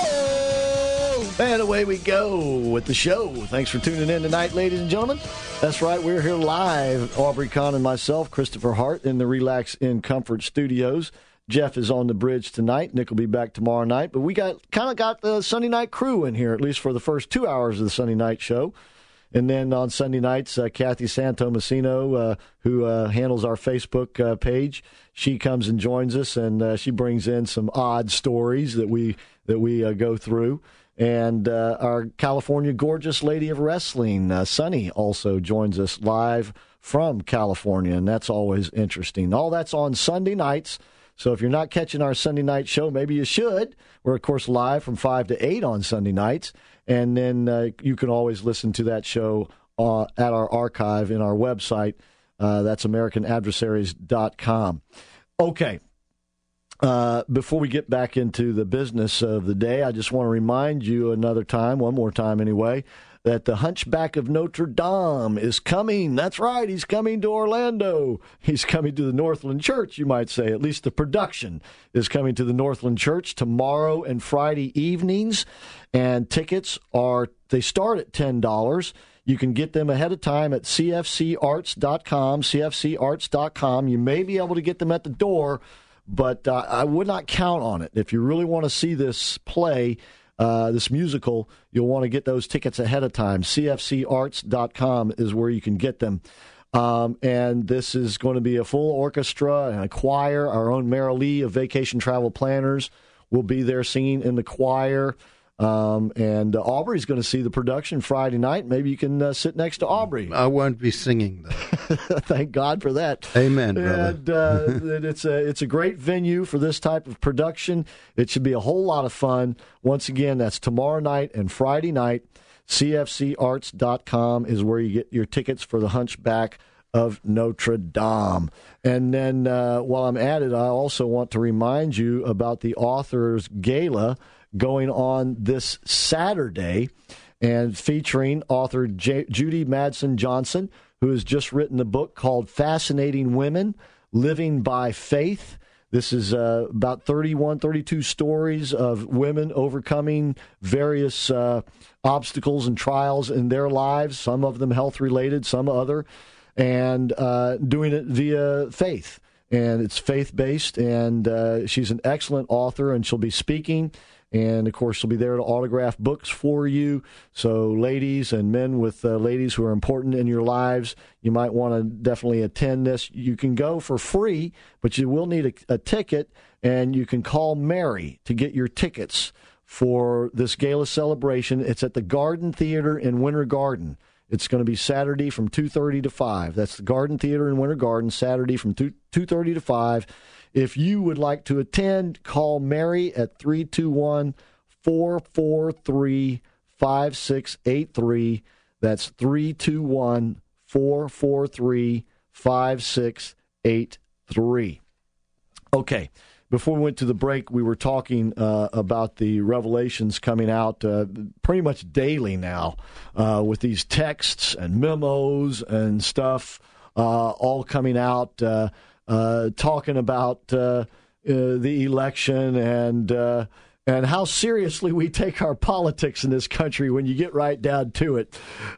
Ho! And away we go with the show. Thanks for tuning in tonight, ladies and gentlemen. That's right, we're here live, Aubrey Kahn and myself, Christopher Hart, in the Relax in Comfort studios. Jeff is on the bridge tonight. Nick will be back tomorrow night. But we got kind of got the Sunday night crew in here, at least for the first two hours of the Sunday night show. And then on Sunday nights, uh, Kathy Santomasino, uh, who uh, handles our Facebook uh, page, she comes and joins us, and uh, she brings in some odd stories that we that we uh, go through. And uh, our California gorgeous lady of wrestling, uh, Sunny, also joins us live from California, and that's always interesting. All that's on Sunday nights. So if you're not catching our Sunday night show, maybe you should. We're, of course, live from five to eight on Sunday nights. And then uh, you can always listen to that show uh, at our archive in our website. Uh, that's American Adversaries dot com. Okay. Uh, before we get back into the business of the day, I just want to remind you another time, one more time anyway, that the Hunchback of Notre Dame is coming. That's right, he's coming to Orlando. He's coming to the Northland Church, you might say. At least the production is coming to the Northland Church tomorrow and Friday evenings. And tickets are, they start at ten dollars. You can get them ahead of time at C F C arts dot com, C F C arts dot com. You may be able to get them at the door, but uh, I would not count on it. If you really want to see this play, Uh, this musical, you'll want to get those tickets ahead of time. C F C arts dot com is where you can get them. Um, and this is going to be a full orchestra and a choir. Our own Mara Lee of Vacation Travel Planners will be there singing in the choir. Um, and uh, Aubrey's going to see the production Friday night. Maybe you can uh, sit next to Aubrey. I won't be singing, though. Thank God for that. Amen, brother. And uh, it's a it's a great venue for this type of production. It should be a whole lot of fun. Once again, that's tomorrow night and Friday night. C F C arts dot com is where you get your tickets for the Hunchback of Notre Dame. And then uh, while I'm at it, I also want to remind you about the Authors Gala going on this Saturday and featuring author J- Judy Madsen Johnson, who has just written a book called Fascinating Women, Living by Faith. This is uh, about thirty-one, thirty-two stories of women overcoming various uh, obstacles and trials in their lives, some of them health-related, some other, and uh, doing it via faith. And it's faith-based, and uh, she's an excellent author, and she'll be speaking. And, of course, she'll be there to autograph books for you. So ladies and men with uh, ladies who are important in your lives, you might want to definitely attend this. You can go for free, but you will need a, a ticket, and you can call Mary to get your tickets for this gala celebration. It's at the Garden Theater in Winter Garden. It's going to be Saturday from two thirty to five. That's the Garden Theater in Winter Garden, Saturday from two thirty to five. If you would like to attend, call Mary at three two one, four four three, five six eight three. That's three two one, four four three, five six eight three. Okay, before we went to the break, we were talking uh, about the revelations coming out uh, pretty much daily now uh, with these texts and memos and stuff uh, all coming out. Uh, Uh, talking about uh, uh, the election and uh, and how seriously we take our politics in this country when you get right down to it.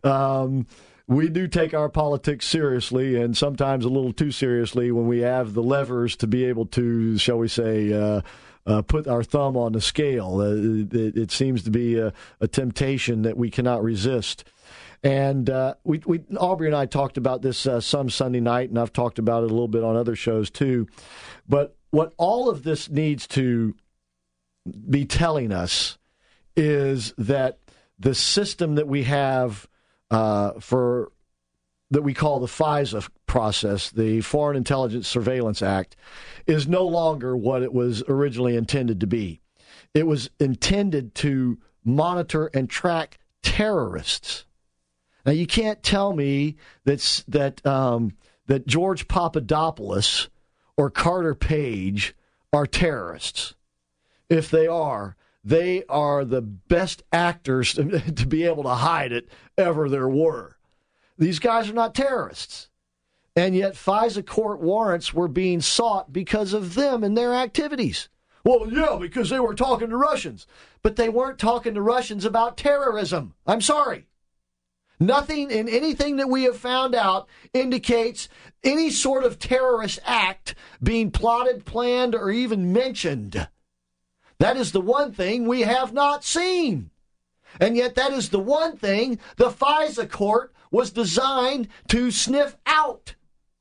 Um, we do take our politics seriously, and sometimes a little too seriously when we have the levers to be able to, shall we say, uh, uh, put our thumb on the scale. Uh, it, it seems to be a, a temptation that we cannot resist. And uh, we, we, Aubrey and I talked about this uh, some Sunday night, and I've talked about it a little bit on other shows too. But what all of this needs to be telling us is that the system that we have uh, for that we call the FISA process, the Foreign Intelligence Surveillance Act, is no longer what it was originally intended to be. It was intended to monitor and track terrorists. Now, you can't tell me that's, that um, that George Papadopoulos or Carter Page are terrorists. If they are, they are the best actors to, to be able to hide it ever there were. These guys are not terrorists. And yet FISA court warrants were being sought because of them and their activities. Well, yeah, because they were talking to Russians. But they weren't talking to Russians about terrorism. I'm sorry. Nothing in anything that we have found out indicates any sort of terrorist act being plotted, planned, or even mentioned. That is the one thing we have not seen. And yet that is the one thing the FISA court was designed to sniff out.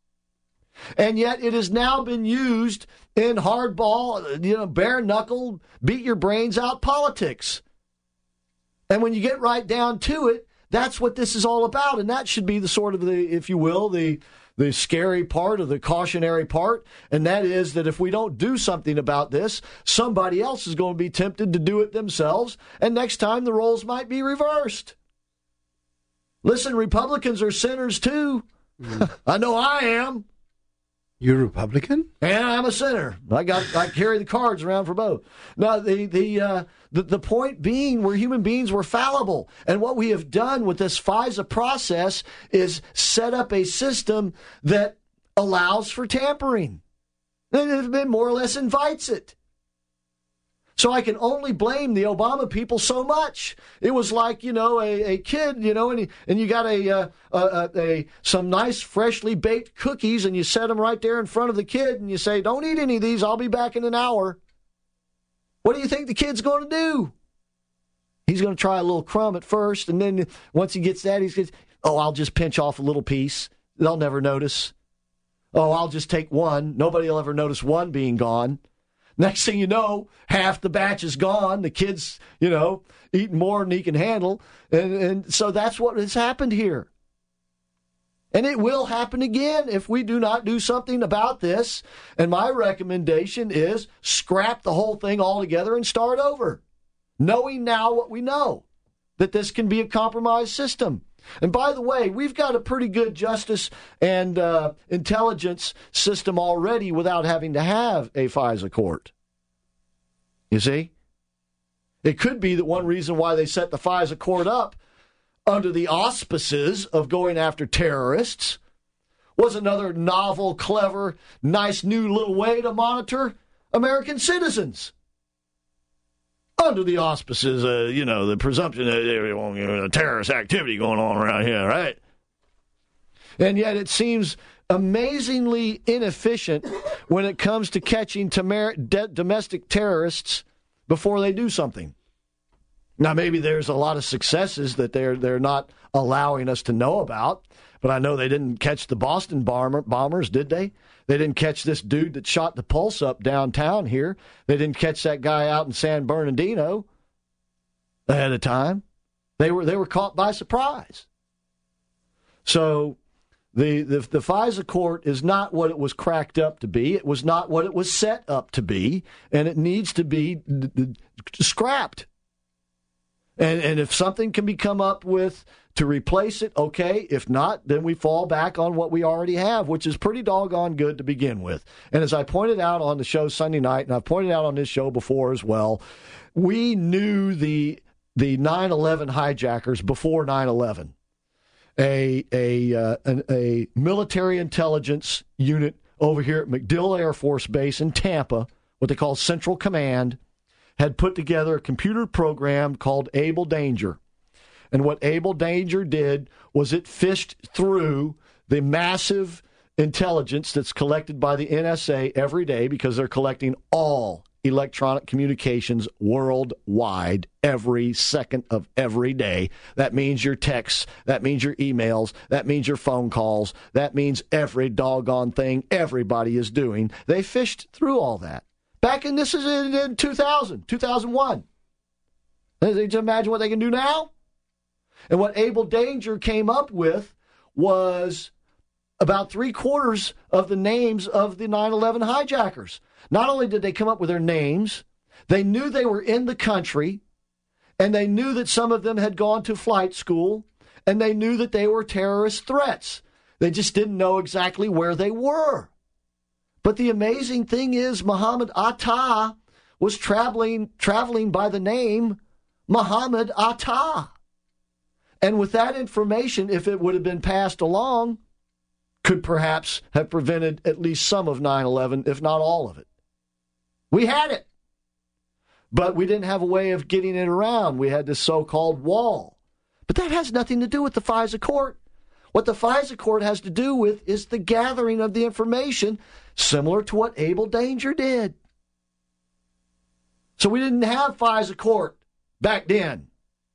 And yet it has now been used in hardball, you know, bare knuckle, beat your brains out politics. And when you get right down to it, that's what this is all about. And that should be the sort of the, if you will, the the scary part or the cautionary part. And that is that if we don't do something about this, somebody else is going to be tempted to do it themselves. And next time the roles might be reversed. Listen, Republicans are sinners too. Mm. I know I am. You're Republican? And I'm a sinner. I got I carry the cards around for both. Now, the the, uh, the the point being, we're human beings, we're fallible. And what we have done with this FISA process is set up a system that allows for tampering. And it more or less invites it. So I can only blame the Obama people so much. It was like, you know, a, a kid, you know, and, he, and you got a, uh, a, a some nice freshly baked cookies and you set them right there in front of the kid and you say, don't eat any of these, I'll be back in an hour. What do you think the kid's going to do? He's going to try a little crumb at first, and then once he gets that, he's going to, oh, I'll just pinch off a little piece. They'll never notice. Oh, I'll just take one. Nobody will ever notice one being gone. Next thing you know, half the batch is gone. The kid's, you know, eating more than he can handle. And, and so that's what has happened here. And it will happen again if we do not do something about this. And my recommendation is scrap the whole thing altogether and start over. Knowing now what we know, that this can be a compromised system. And by the way, we've got a pretty good justice and uh, intelligence system already without having to have a FISA court. You see? It could be that one reason why they set the FISA court up under the auspices of going after terrorists was another novel, clever, nice new little way to monitor American citizens. Under the auspices, uh, you know, the presumption that there's terrorist activity going on around here, right? And yet it seems amazingly inefficient when it comes to catching tamer- de- domestic terrorists before they do something. Now, maybe there's a lot of successes that they're they're not allowing us to know about, but I know they didn't catch the Boston bomber, bombers, did they? They didn't catch this dude that shot the Pulse up downtown here. They didn't catch that guy out in San Bernardino ahead of time. They were they were caught by surprise. So the, the, the FISA court is not what it was cracked up to be. It was not what it was set up to be, and it needs to be d- d- scrapped. And and if something can be come up with to replace it, okay. If not, then we fall back on what we already have, which is pretty doggone good to begin with. And as I pointed out on the show Sunday night, and I've pointed out on this show before as well, we knew the the nine eleven hijackers before nine eleven. A a uh, an, a military intelligence unit over here at MacDill Air Force Base in Tampa, what they call Central Command, had put together a computer program called Able Danger. And what Able Danger did was it fished through the massive intelligence that's collected by the N S A every day, because they're collecting all electronic communications worldwide every second of every day. That means your texts. That means your emails. That means your phone calls. That means every doggone thing everybody is doing. They fished through all that. Back in, this is in, in two thousand, two thousand one. Did you imagine what they can do now? And what Able Danger came up with was about three quarters of the names of the nine eleven hijackers. Not only did they come up with their names, they knew they were in the country, and they knew that some of them had gone to flight school, and they knew that they were terrorist threats. They just didn't know exactly where they were. But the amazing thing is Muhammad Atta was traveling, traveling by the name Muhammad Atta. And with that information, if it would have been passed along, could perhaps have prevented at least some of nine eleven, if not all of it. We had it. But we didn't have a way of getting it around. We had this so-called wall. But that has nothing to do with the FISA court. What the FISA court has to do with is the gathering of the information, similar to what Able Danger did. So we didn't have FISA court back then.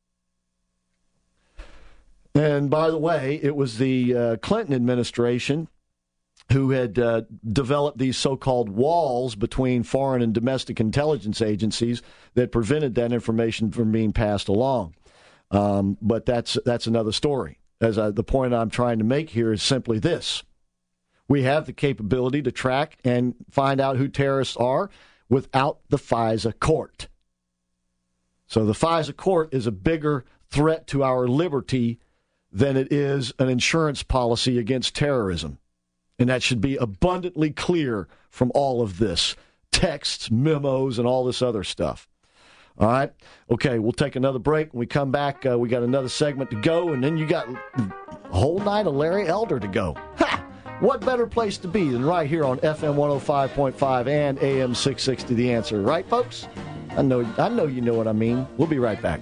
And by the way, it was the uh, Clinton administration who had uh, developed these so-called walls between foreign and domestic intelligence agencies that prevented that information from being passed along. Um, but that's that's another story. As I, the point I'm trying to make here is simply this. We have the capability to track and find out who terrorists are without the FISA court. So the FISA court is a bigger threat to our liberty than it is an insurance policy against terrorism. And that should be abundantly clear from all of this. Texts, memos, and all this other stuff. All right? Okay, we'll take another break. When we come back, uh, we got another segment to go, and then you got a whole night of Larry Elder to go. Ha! What better place to be than right here on F M one oh five point five and A M six sixty, The Answer. Right, folks? I know, I know you know what I mean. We'll be right back.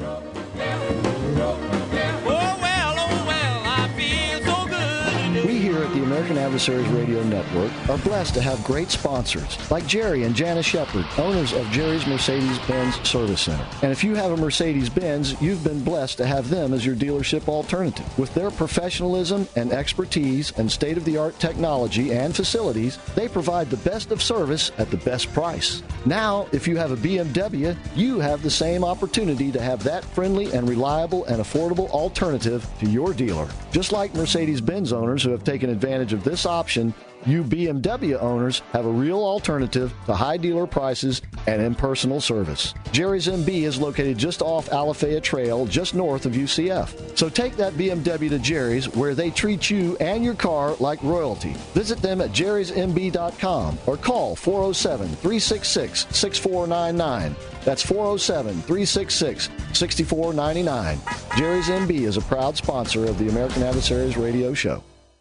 We here at the American Adversaries Radio Network are blessed to have great sponsors like Jerry and Janice Shepard, owners of Jerry's Mercedes-Benz Service Center. And if you have a Mercedes-Benz, you've been blessed to have them as your dealership alternative. With their professionalism and expertise and state-of-the-art technology and facilities, they provide the best of service at the best price. Now, if you have a B M W, you have the same opportunity to have that friendly and reliable and affordable alternative to your dealer. Just like Mercedes-Benz owners who have taken advantage of this option, you B M W owners have a real alternative to high dealer prices and impersonal service. Jerry's M B is located just off Alafaya Trail, just north of U C F. So take that B M W to Jerry's, where they treat you and your car like royalty. Visit them at jerrys m b dot com or call four oh seven, three six six, six four nine nine. That's four oh seven, three six six, six four nine nine. Jerry's M B is a proud sponsor of the American Adversaries Radio Show.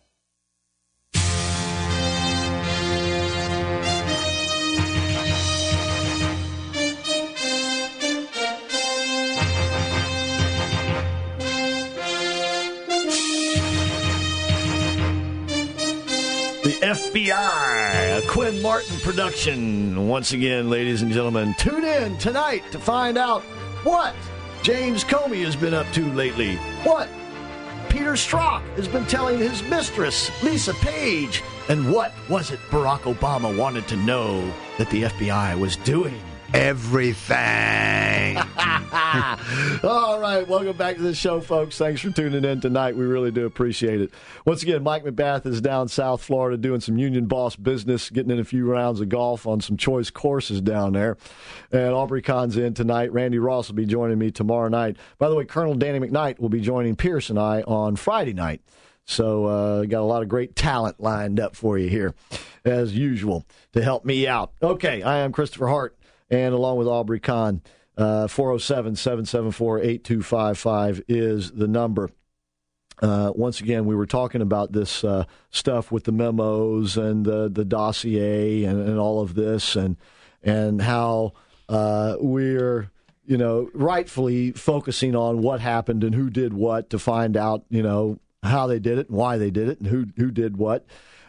F B I, a Quinn Martin production. Once again, ladies and gentlemen, tune in tonight to find out what James Comey has been up to lately. What Peter Strzok has been telling his mistress, Lisa Page. And what was it Barack Obama wanted to know that the F B I was doing? Everything. All right, welcome back to the show, folks. Thanks for tuning in tonight. We really do appreciate it. Once again, Mike McBath is down South Florida doing some Union Boss business, getting in a few rounds of golf on some choice courses down there. And Aubrey Khan's in tonight. Randy Ross will be joining me tomorrow night. By the way, Colonel Danny McKnight will be joining Pierce and I on Friday night. So uh, got a lot of great talent lined up for you here, as usual, to help me out. Okay, I am Christopher Hart. And along with Aubrey Khan, uh, four oh seven, seven seven four, eight two five five is the number. Uh, once again, we were talking about this uh, stuff with the memos and the, the dossier and, and all of this, and and how uh, we're, you know, rightfully focusing on what happened and who did what to find out, you know, how they did it and why they did it and who who did what.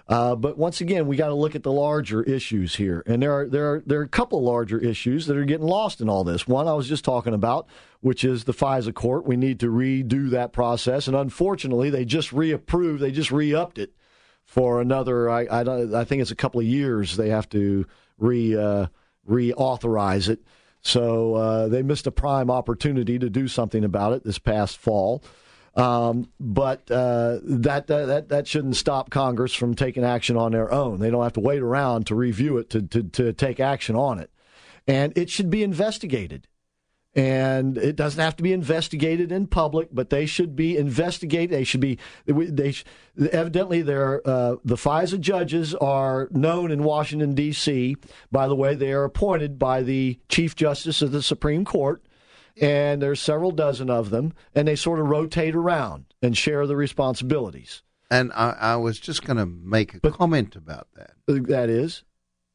Uh, but once again, we got to look at the larger issues here, and there are there are there are a couple larger issues that are getting lost in all this. One I was just talking about, which is the FISA court. We need to redo that process, and unfortunately, they just reapproved, they just re-upped it for another. I I, don't, I think it's a couple of years. They have to re uh, reauthorize it. So uh, they missed a prime opportunity to do something about it this past fall. Um, but uh, that, that that shouldn't stop Congress from taking action on their own. They don't have to wait around to review it to, to, to take action on it. And it should be investigated. And it doesn't have to be investigated in public, but they should be investigated. They should be. They evidently, they're, uh, the FISA judges are known in Washington D C. By the way, they are appointed by the Chief Justice of the Supreme Court. And there's several dozen of them, and they sort of rotate around and share the responsibilities. And I, I was just going to make a but, comment about that. That is?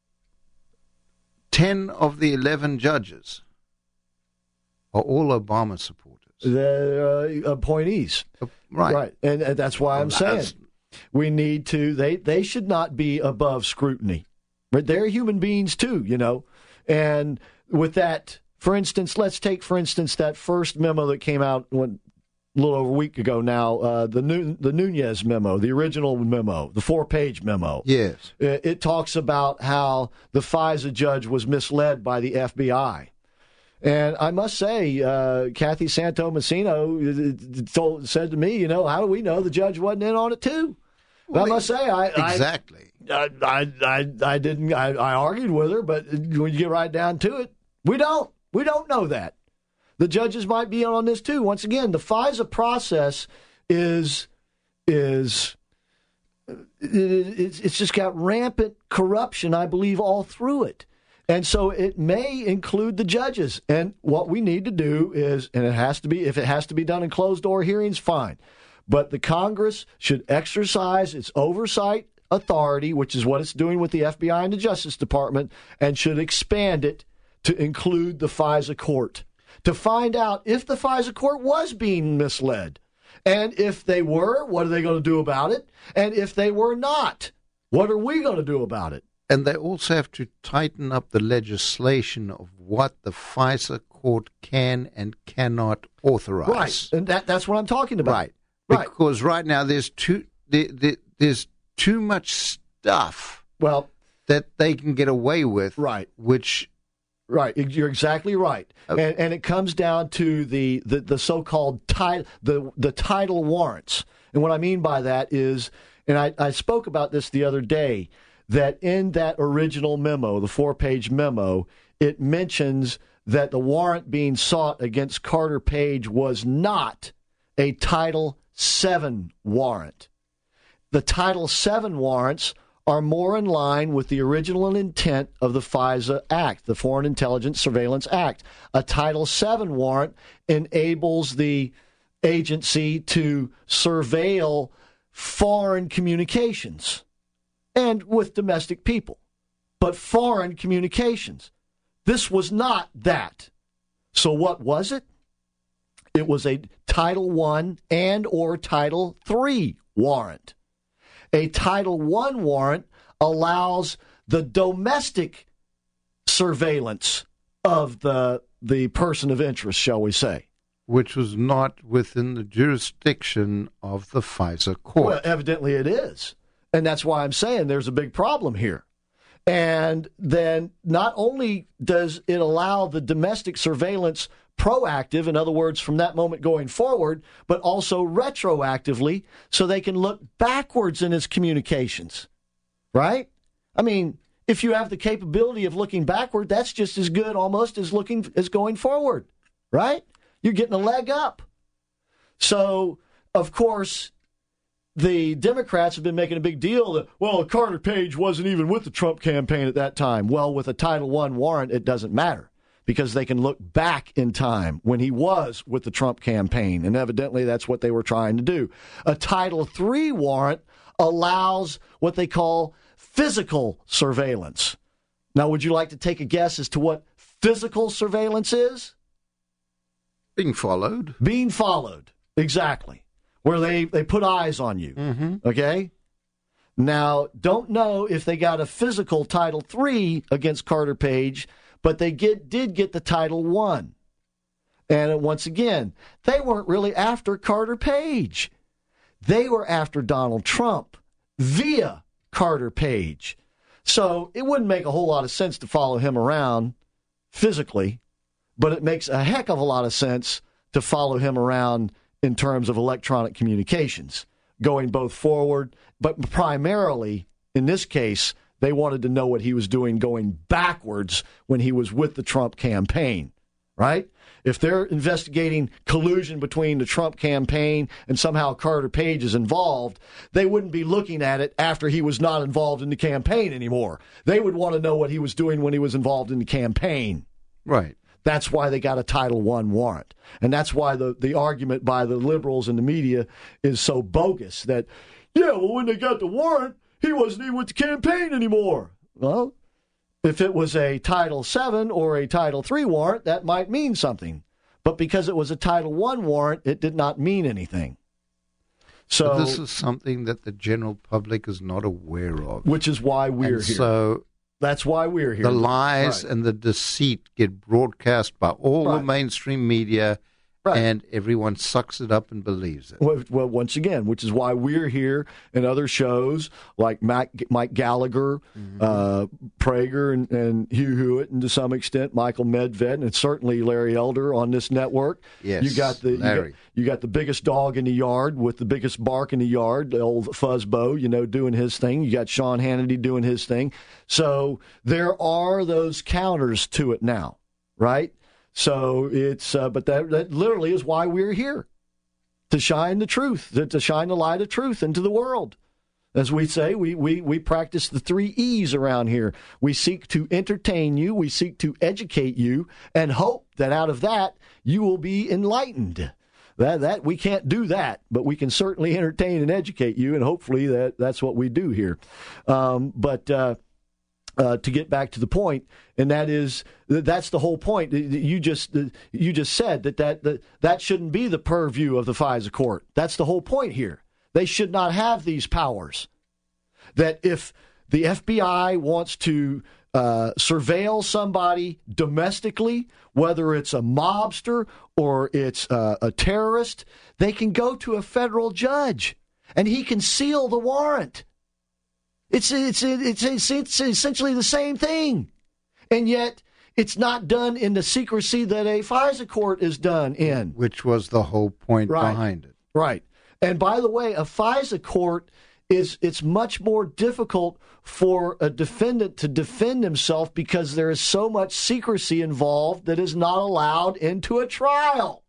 Ten of the eleven judges are all Obama supporters. The uh, appointees. Uh, right. Right. And, and that's why well, I'm saying we need to, they, they should not be above scrutiny. But they're human beings too, you know. And with that... For instance, let's take, for instance, that first memo that came out when, a little over a week ago now, uh, the Nu- the Nunes memo, the original memo, the four-page memo. Yes. It, it talks about how the FISA judge was misled by the F B I. And I must say, uh, Kathy Santo-Messino told, said to me, you know, how do we know the judge wasn't in on it too? Well, I must say, I... Exactly. I, I, I, I didn't, I, I argued with her, but when you get right down to it, we don't. We don't know that. The judges might be in on this too. Once again, the FISA process is is it, it's, it's just got rampant corruption, I believe, all through it. And so it may include the judges. And what we need to do is, and it has to be, if it has to be done in closed door hearings, fine. But the Congress should exercise its oversight authority, which is what it's doing with the F B I and the Justice Department, and should expand it to include the FISA court, to find out if the FISA court was being misled. And if they were, what are they going to do about it? And if they were not, what are we going to do about it? And they also have to tighten up the legislation of what the FISA court can and cannot authorize. Right, and that, that's what I'm talking about. Right, right. Because right now there's too, there, there, there's too much stuff well, that they can get away with, right. which... Right, you're exactly right, okay. and and it comes down to the, the, the so-called ti- the the title warrants, and what I mean by that is, and I, I spoke about this the other day, that in that original memo, the four-page memo, it mentions that the warrant being sought against Carter Page was not a Title seven warrant. The Title seven warrants are more in line with the original intent of the FISA Act, the Foreign Intelligence Surveillance Act. A Title seven warrant enables the agency to surveil foreign communications and with domestic people, but foreign communications. This was not that. So what was it? It was a Title one and or Title three warrant. A Title one warrant allows the domestic surveillance of the the person of interest, shall we say. Which was not within the jurisdiction of the FISA court. Well, evidently it is. And that's why I'm saying there's a big problem here. And then not only does it allow the domestic surveillance proactive, in other words, from that moment going forward, but also retroactively so they can look backwards in its communications, right? I mean, if you have the capability of looking backward, that's just as good almost as looking as going forward, right? You're getting a leg up. So, of course, the Democrats have been making a big deal that, well, Carter Page wasn't even with the Trump campaign at that time. Well, with a Title one warrant, it doesn't matter, because they can look back in time when he was with the Trump campaign, and evidently that's what they were trying to do. A Title three warrant allows what they call physical surveillance. Now, would you like to take a guess as to what physical surveillance is? Being followed. Being followed, exactly, where they, they put eyes on you, mm-hmm. okay? Now, don't know if they got a physical Title three against Carter Page, but they get did get the Title one. And once again, they weren't really after Carter Page. They were after Donald Trump via Carter Page. So it wouldn't make a whole lot of sense to follow him around physically, but it makes a heck of a lot of sense to follow him around in terms of electronic communications, going both forward, but primarily, in this case, they wanted to know what he was doing going backwards when he was with the Trump campaign, right? If they're investigating collusion between the Trump campaign and somehow Carter Page is involved, they wouldn't be looking at it after he was not involved in the campaign anymore. They would want to know what he was doing when he was involved in the campaign. Right. That's why they got a Title one warrant. And that's why the, the argument by the liberals and the media is so bogus that, yeah, well, when they got the warrant, he wasn't even with the campaign anymore. Well, if it was a Title seven or a Title three warrant, that might mean something. But because it was a Title one warrant, it did not mean anything. So but this is something that the general public is not aware of. Which is why we're and here. So that's why we're here. The lies right. and the deceit get broadcast by all right. the mainstream media, right. and everyone sucks it up and believes it. Well, well, once again, which is why we're here and other shows like Mac, Mike Gallagher, mm-hmm. uh, Prager, and, and Hugh Hewitt, and to some extent Michael Medved, and certainly Larry Elder on this network. Yes, you got the Larry. You got, you got the biggest dog in the yard with the biggest bark in the yard, the old Fuzzbo, you know, doing his thing. You got Sean Hannity doing his thing. So there are those counters to it now, right? So it's, uh, but that, that literally is why we're here, to shine the truth, to, to shine the light of truth into the world. As we say, we, we, we practice the three E's around here. We seek to entertain you, we seek to educate you, and hope that out of that you will be enlightened. That, that we can't do that, but we can certainly entertain and educate you, and hopefully that, that's what we do here. Um, but, uh, Uh, to get back to the point, and that is that's the whole point. You just you just said that that, that that shouldn't be the purview of the FISA court. That's the whole point here. They should not have these powers. That if the F B I wants to uh, surveil somebody domestically, whether it's a mobster or it's uh, a terrorist, they can go to a federal judge, and he can seal the warrant. It's, it's it's it's it's essentially the same thing, and yet it's not done in the secrecy that a FISA court is done in. Which was the whole point right. behind it. Right. And by the way, a FISA court is it's much more difficult for a defendant to defend himself because there is so much secrecy involved that is not allowed into a trial.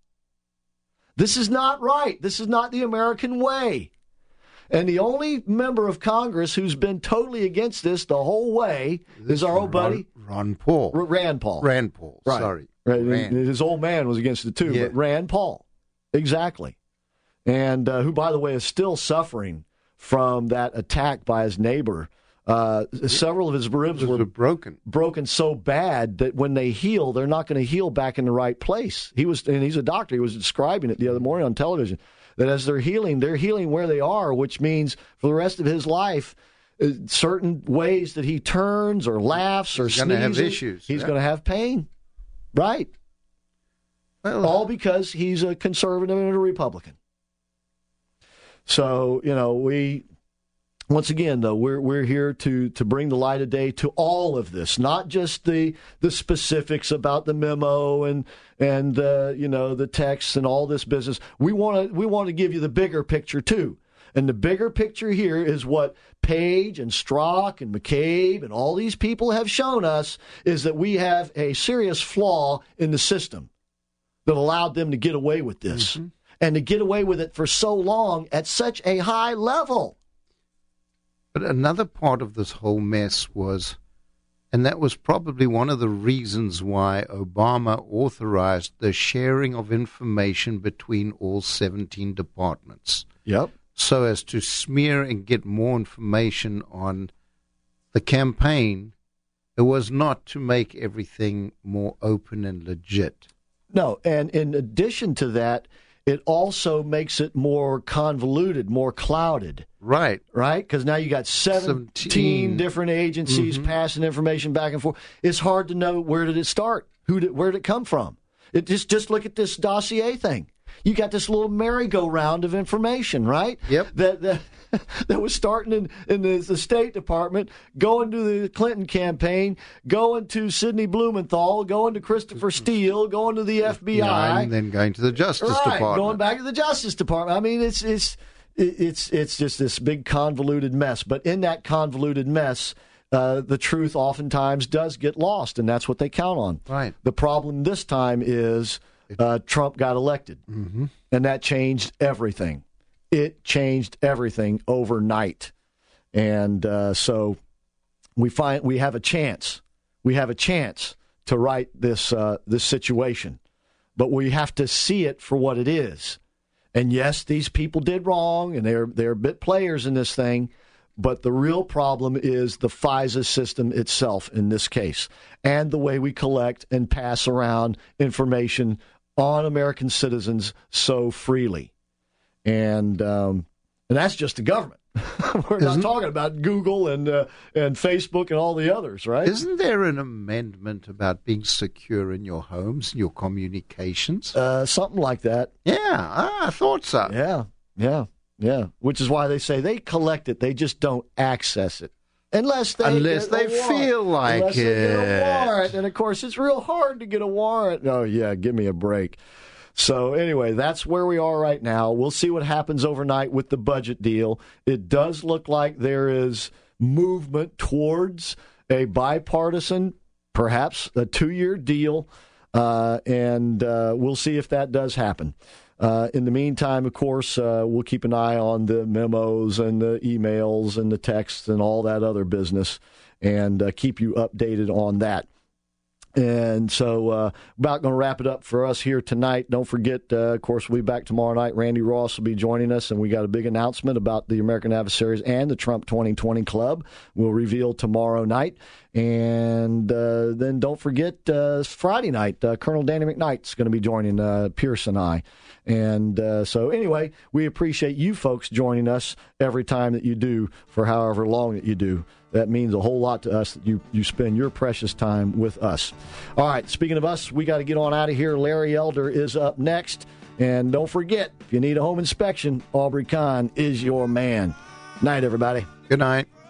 This is not right. This is not the American way. And the only member of Congress who's been totally against this the whole way this is our old buddy Ron Paul. R- Rand Paul. Rand Paul. Right. Sorry. Right. Rand. His old man was against it too, yeah. but Rand Paul. Exactly. And uh, who, by the way, is still suffering from that attack by his neighbor. Uh, several of his ribs were, were broken, broken so bad that when they heal, they're not going to heal back in the right place. He was, and he's a doctor. He was describing it the other morning on television. That as they're healing, they're healing where they are, which means for the rest of his life, uh, certain ways that he turns or laughs or he's sneezes, going to have issues. He's yeah. going to have pain. Right. Well, all because he's a conservative and a Republican. So, you know, we, once again, though, we're we're here to to bring the light of day to all of this, not just the the specifics about the memo and and uh, you know the texts and all this business. We want to we want to give you the bigger picture too, and the bigger picture here is what Page and Strzok and McCabe and all these people have shown us is that we have a serious flaw in the system that allowed them to get away with this, mm-hmm. and to get away with it for so long at such a high level. But another part of this whole mess was, and that was probably one of the reasons why Obama authorized the sharing of information between all seventeen departments. Yep. So as to smear and get more information on the campaign. It was not to make everything more open and legit. No, and in addition to that, it also makes it more convoluted, more clouded. Right. Right? Because now you got seventeen, seventeen. different agencies mm-hmm. passing information back and forth. It's hard to know where did it start? Who did, where did it come from? It just, just look at this dossier thing. You got this little merry-go-round of information, right? Yep. That that, that was starting in, in the, the State Department, going to the Clinton campaign, going to Sidney Blumenthal, going to Christopher Steele, going to the F B I, yeah, and then going to the Justice right, Department. Going back to the Justice Department. I mean, it's it's it's it's just this big convoluted mess. But in that convoluted mess, uh, the truth oftentimes does get lost, and that's what they count on. Right. The problem this time is uh, Trump got elected, mm-hmm. and that changed everything. It changed everything overnight, and uh, so we find we have a chance. We have a chance to right this uh, this situation, but we have to see it for what it is. And yes, these people did wrong, and they're they're bit players in this thing. But the real problem is the FISA system itself in this case, and the way we collect and pass around information on American citizens so freely. And um, and that's just the government. We're not Isn't, talking about Google and uh, and Facebook and all the others, right? Isn't there an amendment about being secure in your homes and your communications? Uh, something like that. Yeah, I thought so. Yeah, yeah, yeah. Which is why they say they collect it, they just don't access it. Unless they, Unless they warrant. feel like Unless it. They get a warrant. And, of course, it's real hard to get a warrant. Oh, yeah, give me a break. So, anyway, that's where we are right now. We'll see what happens overnight with the budget deal. It does look like there is movement towards a bipartisan, perhaps a two-year deal, uh, and uh, we'll see if that does happen. Uh, in the meantime, of course, uh, we'll keep an eye on the memos and the emails and the texts and all that other business and uh, keep you updated on that. And so uh, about going to wrap it up for us here tonight. Don't forget, uh, of course, we'll be back tomorrow night. Randy Ross will be joining us, and we got a big announcement about the American Adversaries and the Trump twenty twenty Club. We'll reveal tomorrow night. And uh, then don't forget, uh, Friday night, uh, Colonel Danny McKnight's going to be joining uh, Pierce and I. And uh, so anyway, we appreciate you folks joining us every time that you do for however long that you do. That means a whole lot to us that you, you spend your precious time with us. All right, speaking of us, we got to get on out of here. Larry Elder is up next. And don't forget, if you need a home inspection, Aubrey Kahn is your man. Night, everybody. Good night.